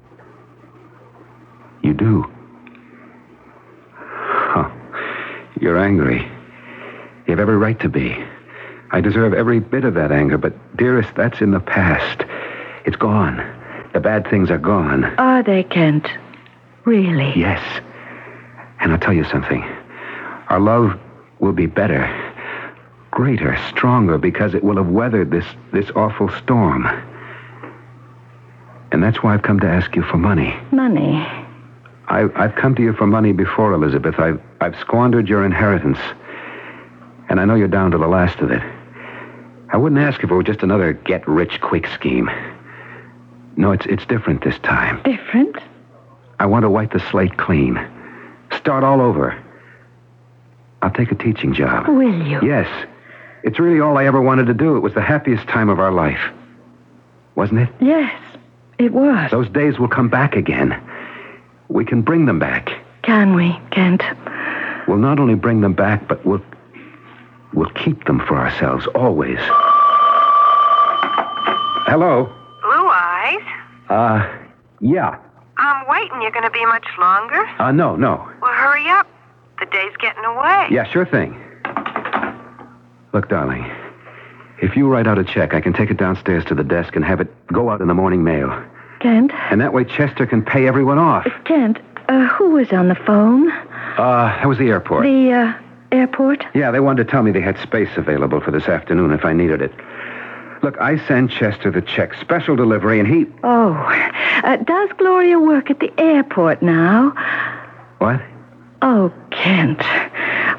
[SPEAKER 9] You do. Huh. You're angry. You have every right to be. I deserve every bit of that anger, but, dearest, that's in the past. It's gone. The bad things are gone.
[SPEAKER 4] Are they, Kent? Really?
[SPEAKER 9] Yes. And I'll tell you something. Our love will be better, greater, stronger, because it will have weathered this, this awful storm. And that's why I've come to ask you for money.
[SPEAKER 4] Money?
[SPEAKER 9] I, I've come to you for money before, Elizabeth. I've, I've squandered your inheritance. And I know you're down to the last of it. I wouldn't ask if it were just another get-rich-quick scheme. No, it's it's different this time.
[SPEAKER 4] Different?
[SPEAKER 9] I want to wipe the slate clean. Start all over. I'll take a teaching job.
[SPEAKER 4] Will you?
[SPEAKER 9] Yes. It's really all I ever wanted to do. It was the happiest time of our life. Wasn't it?
[SPEAKER 4] Yes, it was.
[SPEAKER 9] Those days will come back again. We can bring them back.
[SPEAKER 4] Can we, Kent?
[SPEAKER 9] We'll not only bring them back, but we'll... We'll keep them for ourselves, always. Hello?
[SPEAKER 10] Blue Eyes?
[SPEAKER 9] Uh, yeah.
[SPEAKER 10] I'm waiting. You're going to be much longer?
[SPEAKER 9] Uh, no, no.
[SPEAKER 10] Well, hurry up. The day's getting away.
[SPEAKER 9] Yeah, sure thing. Look, darling, if you write out a check, I can take it downstairs to the desk and have it go out in the morning mail.
[SPEAKER 4] Kent?
[SPEAKER 9] And that way Chester can pay everyone off.
[SPEAKER 4] Kent, uh, who was on the phone?
[SPEAKER 9] Uh, that was the airport.
[SPEAKER 4] The, uh, airport?
[SPEAKER 9] Yeah, they wanted to tell me they had space available for this afternoon if I needed it. Look, I send Chester the check, special delivery, and he...
[SPEAKER 4] Oh, uh, does Gloria work at the airport now?
[SPEAKER 9] What?
[SPEAKER 4] Oh, Kent,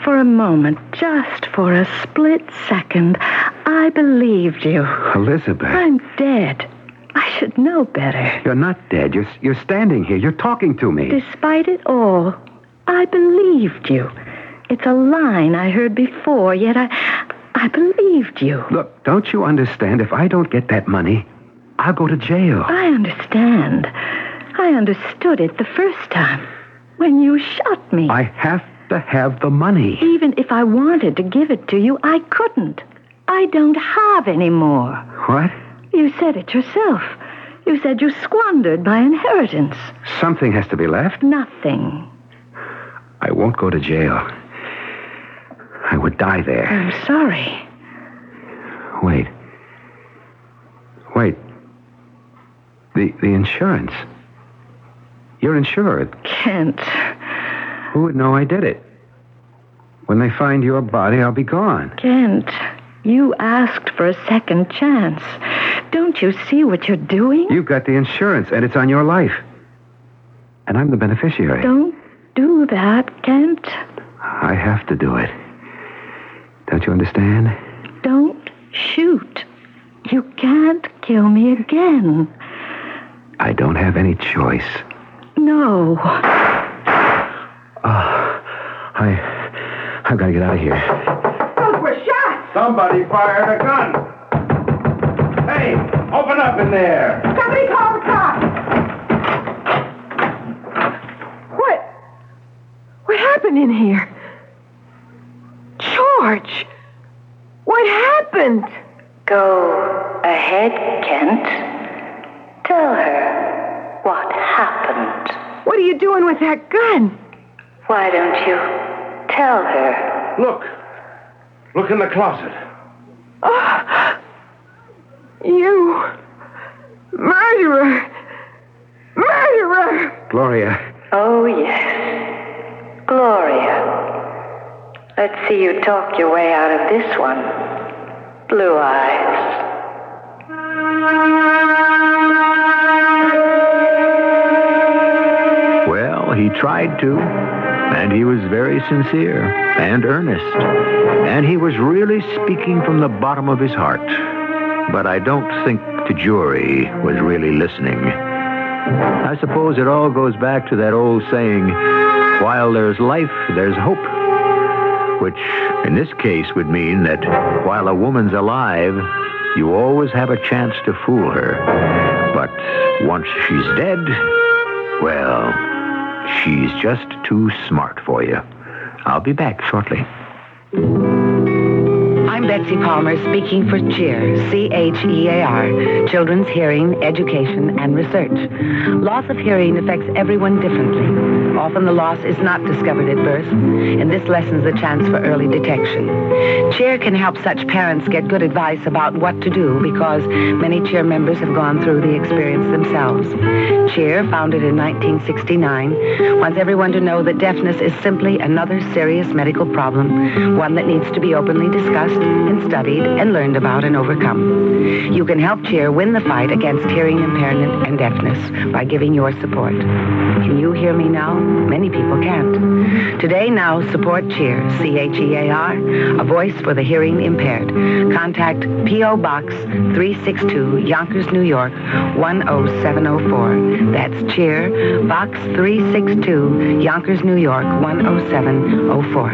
[SPEAKER 4] For a moment, just for a split second, I believed you.
[SPEAKER 9] Elizabeth.
[SPEAKER 4] I'm dead. I should know better.
[SPEAKER 9] You're not dead. You're, you're standing here. You're talking to me.
[SPEAKER 4] Despite it all, I believed you. It's a line I heard before, yet I, I believed you.
[SPEAKER 9] Look, don't you understand? If I don't get that money, I'll go to jail.
[SPEAKER 4] I understand. I understood it the first time, when you shot me.
[SPEAKER 9] I have to have the money.
[SPEAKER 4] Even if I wanted to give it to you, I couldn't. I don't have any more.
[SPEAKER 9] What?
[SPEAKER 4] You said it yourself. You said you squandered my inheritance.
[SPEAKER 9] Something has to be left.
[SPEAKER 4] Nothing.
[SPEAKER 9] I won't go to jail. I would die there.
[SPEAKER 4] I'm sorry.
[SPEAKER 9] Wait. Wait. The the insurance. You're insured.
[SPEAKER 4] Kent.
[SPEAKER 9] Who would know I did it? When they find your body, I'll be gone.
[SPEAKER 4] Kent, you asked for a second chance. Don't you see what you're doing?
[SPEAKER 9] You've got the insurance, and it's on your life. And I'm the beneficiary.
[SPEAKER 4] Don't do that, Kent.
[SPEAKER 9] I have to do it. Don't you understand?
[SPEAKER 4] Don't shoot. You can't kill me again.
[SPEAKER 9] I don't have any choice.
[SPEAKER 4] No.
[SPEAKER 9] Oh, I... I've got to get out of here.
[SPEAKER 10] Those were shots!
[SPEAKER 8] Somebody fired a gun. Hey, open up in there.
[SPEAKER 10] Somebody call the cops! What? What happened in here? George! What happened?
[SPEAKER 4] Go ahead, Kent. Tell her what happened.
[SPEAKER 10] What are you doing with that gun?
[SPEAKER 4] Why don't you tell her?
[SPEAKER 8] Look. Look in the closet.
[SPEAKER 10] Oh, you murderer! Murderer!
[SPEAKER 9] Gloria.
[SPEAKER 4] Oh, yes. Gloria. Let's see you talk your way out of this one. Blue Eyes.
[SPEAKER 2] Well, he tried to, and he was very sincere and earnest, and he was really speaking from the bottom of his heart. But I don't think the jury was really listening. I suppose it all goes back to that old saying, while there's life, there's hope. Which, in this case, would mean that while a woman's alive, you always have a chance to fool her. But once she's dead, well, she's just too smart for you. I'll be back shortly.
[SPEAKER 20] I'm Betsy Palmer speaking for CHEER, C H E A R, Children's Hearing, Education, and Research. Loss of hearing affects everyone differently. Often the loss is not discovered at birth, and this lessens the chance for early detection. CHEER can help such parents get good advice about what to do because many CHEER members have gone through the experience themselves. CHEER, founded in nineteen sixty-nine, wants everyone to know that deafness is simply another serious medical problem, one that needs to be openly discussed and studied and learned about and overcome. You can help CHEER win the fight against hearing impairment and deafness by giving your support. Can you hear me now? Many people can't. Today, now, support CHEER, C H E A R, a voice for the hearing impaired. Contact P O. Box three sixty-two, Yonkers, New York, one oh seven oh four. That's CHEER, Box three sixty-two, Yonkers, New York, one oh seven oh four.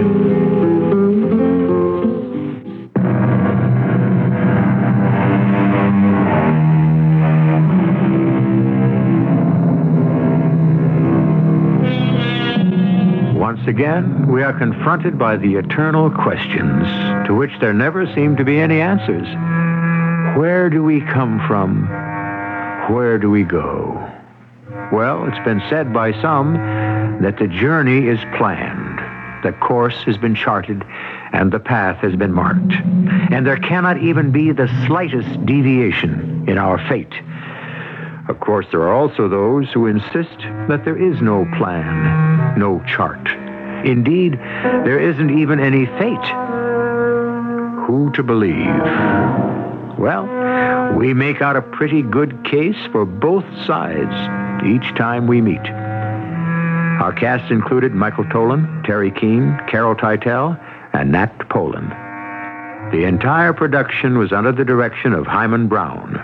[SPEAKER 2] Once again, we are confronted by the eternal questions to which there never seem to be any answers. Where do we come from? Where do we go? Well, it's been said by some that the journey is planned, the course has been charted, and the path has been marked. And there cannot even be the slightest deviation in our fate. Of course, there are also those who insist that there is no plan, no chart. Indeed, there isn't even any fate. Who to believe? Well, we make out a pretty good case for both sides each time we meet. Our cast included Michael Tolan, Terry Keane, Carol Teitel, and Nat Poland. The entire production was under the direction of Hyman Brown.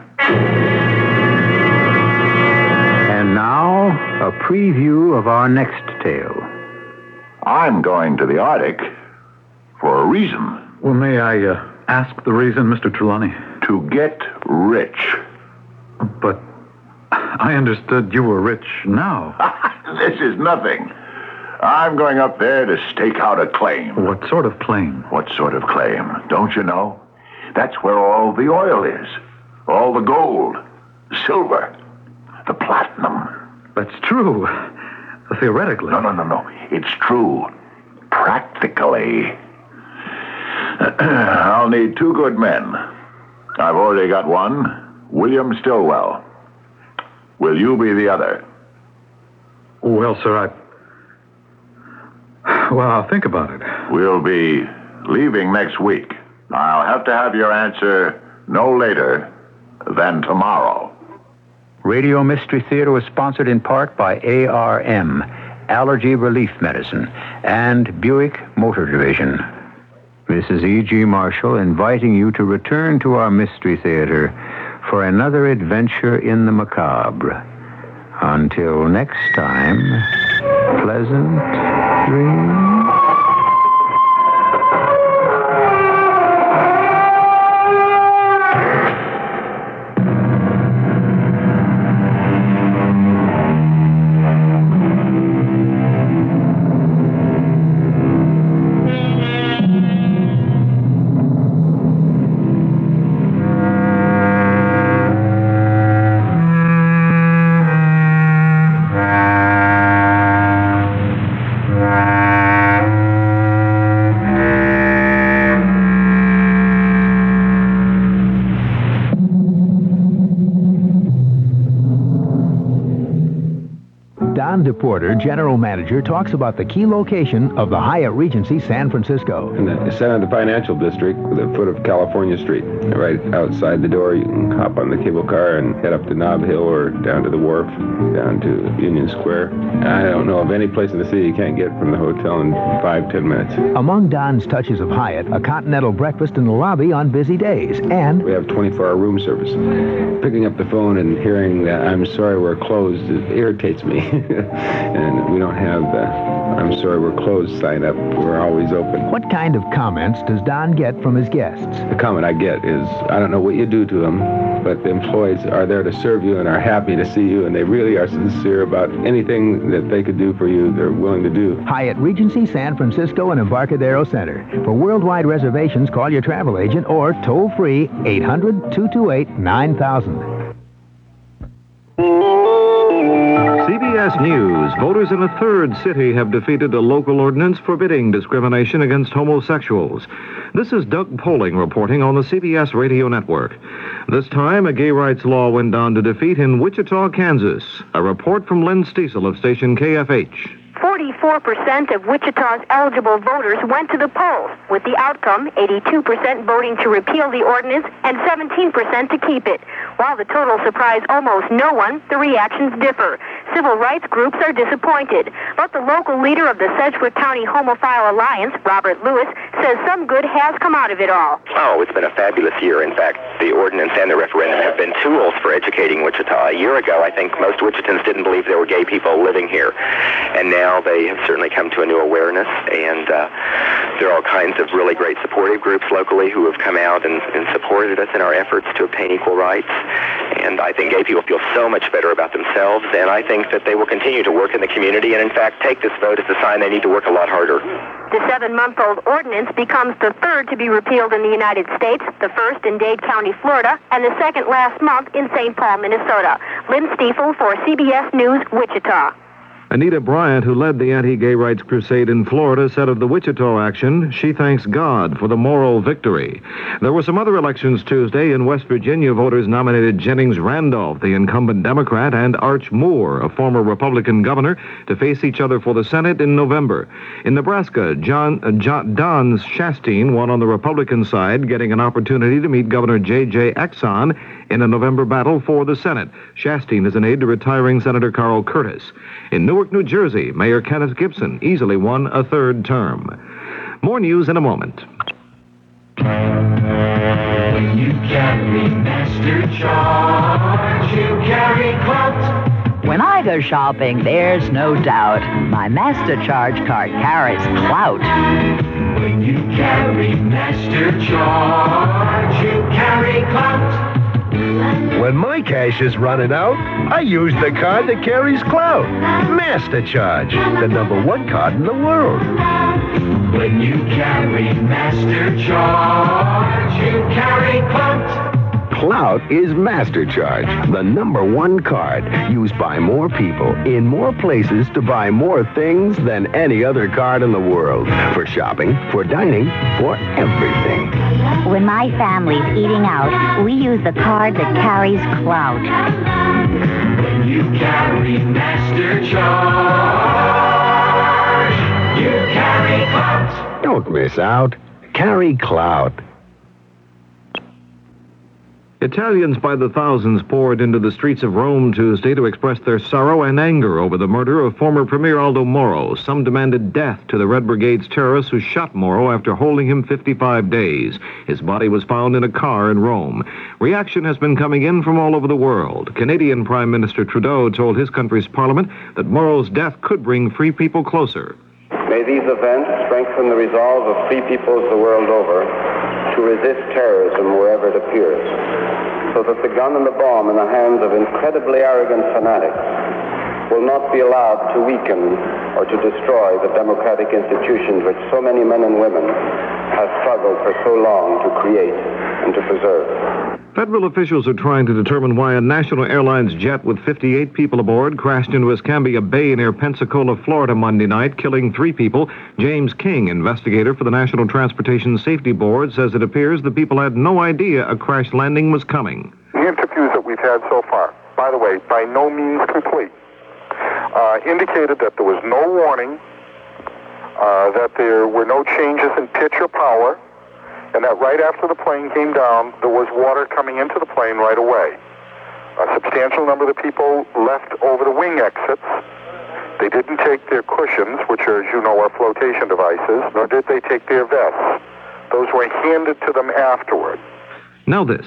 [SPEAKER 2] And now, a preview of our next tale.
[SPEAKER 21] I'm going to the Arctic for a reason.
[SPEAKER 19] Well, may I uh, ask the reason, Mister Trelawney?
[SPEAKER 21] To get rich.
[SPEAKER 19] But I understood you were rich now.
[SPEAKER 21] This is nothing. I'm going up there to stake out a claim.
[SPEAKER 19] What sort of claim?
[SPEAKER 21] What sort of claim? Don't you know? That's where all the oil is. All the gold, the silver, the platinum.
[SPEAKER 19] That's true. Theoretically.
[SPEAKER 21] No, no, no, no. It's true. Practically. I'll need two good men. I've already got one, William Stillwell. Will you be the other?
[SPEAKER 19] Well, sir, I... Well, I'll think about it.
[SPEAKER 21] We'll be leaving next week. I'll have to have your answer no later than tomorrow.
[SPEAKER 2] Radio Mystery Theater was sponsored in part by A R M, Allergy Relief Medicine, and Buick Motor Division. This is E G. Marshall inviting you to return to our Mystery Theater for another adventure in the macabre. Until next time, pleasant dreams.
[SPEAKER 22] Don DePorter, general manager, talks about the key location of the Hyatt Regency San Francisco.
[SPEAKER 23] In the center of the financial district, at the foot of California Street. Right outside the door, you can hop on the cable car and head up to Nob Hill or down to the wharf, down to Union Square. I don't know of any place in the city you can't get from the hotel in five, ten minutes.
[SPEAKER 22] Among Don's touches of Hyatt, a continental breakfast in the lobby on busy days, and...
[SPEAKER 23] We have twenty-four hour room service. Picking up the phone and hearing that I'm sorry we're closed, it irritates me. And we don't have the I'm sorry we're closed sign up. We're always open.
[SPEAKER 22] What kind of comments does Don get from his guests?
[SPEAKER 23] The comment I get is, I don't know what you do to them, but the employees are there to serve you and are happy to see you, and they really are sincere about anything that they could do for you, they're willing to do.
[SPEAKER 22] Hyatt Regency San Francisco and Embarcadero Center. For worldwide reservations, call your travel agent or toll free eight hundred, two two eight, nine thousand.
[SPEAKER 1] C B S News. Voters in a third city have defeated a local ordinance forbidding discrimination against homosexuals. This is Doug Poling reporting on the C B S Radio Network. This time, a gay rights law went down to defeat in Wichita, Kansas. A report from Len Stiesel of station K F H.
[SPEAKER 24] forty-four percent of Wichita's eligible voters went to the polls, with the outcome eighty-two percent voting to repeal the ordinance and seventeen percent to keep it. While the total surprised almost no one, the reactions differ. Civil rights groups are disappointed, but the local leader of the Sedgwick County Homophile Alliance, Robert Lewis, says some good has come out of it all.
[SPEAKER 25] Oh, it's been a fabulous year. In fact, the ordinance and the referendum have been tools for educating Wichita. A year ago, I think most Wichitans didn't believe there were gay people living here, and now they have certainly come to a new awareness, and uh, there are all kinds of really great supportive groups locally who have come out and, and supported us in our efforts to obtain equal rights. And I think gay people feel so much better about themselves, and I think that they will continue to work in the community and, in fact, take this vote as a sign they need to work a lot harder.
[SPEAKER 24] The seven-month-old ordinance becomes the third to be repealed in the United States, the first in Dade County, Florida, and the second last month in Saint Paul, Minnesota. Lynn Stiefel for C B S News, Wichita.
[SPEAKER 1] Anita Bryant, who led the anti-gay rights crusade in Florida, said of the Wichita action, she thanks God for the moral victory. There were some other elections Tuesday. In West Virginia, voters nominated Jennings Randolph, the incumbent Democrat, and Arch Moore, a former Republican governor, to face each other for the Senate in November. In Nebraska, John, uh, John Don Shasteen won on the Republican side, getting an opportunity to meet Governor J J Exxon in a November battle for the Senate. Shastine is an aide to retiring Senator Carl Curtis. In Newark, New Jersey, Mayor Kenneth Gibson easily won a third term. More news in a moment.
[SPEAKER 14] When you carry Master Charge, you carry clout.
[SPEAKER 3] When I go shopping, there's no doubt my Master Charge card carries clout.
[SPEAKER 14] When you carry Master Charge, you carry clout.
[SPEAKER 5] When my cash is running out, I use the card that carries clout. Master Charge, the number one card in the world.
[SPEAKER 14] When you carry Master Charge, you carry clout.
[SPEAKER 5] Clout is Master Charge, the number one card used by more people in more places to buy more things than any other card in the world. For shopping, for dining, for everything.
[SPEAKER 7] When my family's eating out, we use the card that carries clout.
[SPEAKER 14] When you carry Master Charge, you carry clout.
[SPEAKER 5] Don't miss out. Carry clout.
[SPEAKER 1] Italians by the thousands poured into the streets of Rome Tuesday to express their sorrow and anger over the murder of former Premier Aldo Moro. Some demanded death to the Red Brigade's terrorists who shot Moro after holding him fifty-five days. His body was found in a car in Rome. Reaction has been coming in from all over the world. Canadian Prime Minister Trudeau told his country's parliament that Moro's death could bring free people closer.
[SPEAKER 11] May these events strengthen the resolve of free peoples the world over to resist terrorism wherever it appears, so that the gun and the bomb in the hands of incredibly arrogant fanatics will not be allowed to weaken or to destroy the democratic institutions which so many men and women have struggled for so long to create and to preserve.
[SPEAKER 1] Federal officials are trying to determine why a National Airlines jet with fifty-eight people aboard crashed into Escambia Bay near Pensacola, Florida, Monday night, killing three people. James King, investigator for the National Transportation Safety Board, says it appears the people had no idea a crash landing was coming.
[SPEAKER 12] The interviews that we've had so far, by the way, by no means complete, uh, indicated that there was no warning, uh, that there were no changes in pitch or power, and that right after the plane came down, there was water coming into the plane right away. A substantial number of the people left over the wing exits. They didn't take their cushions, which are, as you know, are flotation devices, nor did they take their vests. Those were handed to them afterward.
[SPEAKER 1] Now this.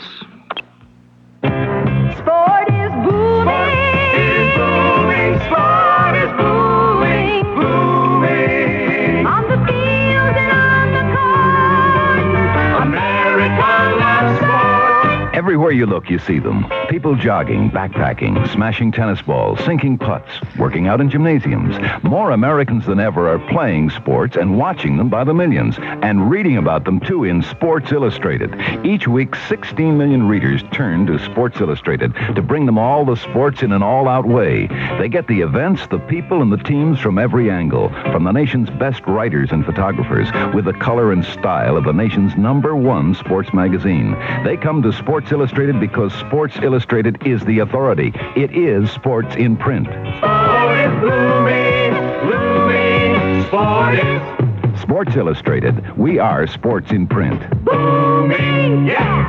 [SPEAKER 14] Sport is booming. Sport is booming. Booming. On the field and on the court. America loves sport.
[SPEAKER 26] Everywhere you look, you see them. People jogging, backpacking, smashing tennis balls, sinking putts, working out in gymnasiums. More Americans than ever are playing sports and watching them by the millions, and reading about them, too, in Sports Illustrated. Each week, sixteen million readers turn to Sports Illustrated to bring them all the sports in an all-out way. They get the events, the people, and the teams from every angle, from the nation's best writers and photographers, with the color and style of the nation's number one sports magazine. They come to Sports Illustrated because Sports Illustrated is the authority. It is sports in print.
[SPEAKER 14] Sport is blooming, blooming. Sport is
[SPEAKER 26] Sports Illustrated. We are sports in print.
[SPEAKER 14] booming, yeah!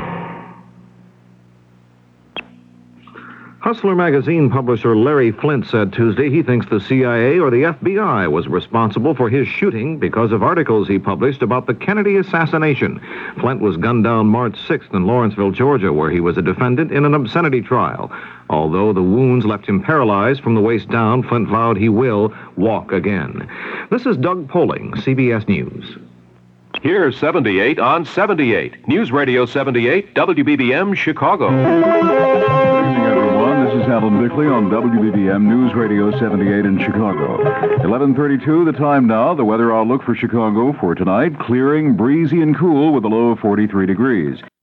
[SPEAKER 1] Hustler magazine publisher Larry Flint said Tuesday he thinks the C I A or the F B I was responsible for his shooting because of articles he published about the Kennedy assassination. Flint was gunned down March sixth in Lawrenceville, Georgia, where he was a defendant in an obscenity trial. Although the wounds left him paralyzed from the waist down, Flint vowed he will walk again. This is Doug Poling, C B S News.
[SPEAKER 27] Here's seventy-eight on seventy-eight. News Radio seventy-eight, W B B M, Chicago.
[SPEAKER 28] This is Alan Bickley on W B B M News Radio seventy-eight in Chicago. eleven thirty-two, the time now. The weather outlook for Chicago for tonight, clearing, breezy, and cool with a low of forty-three degrees.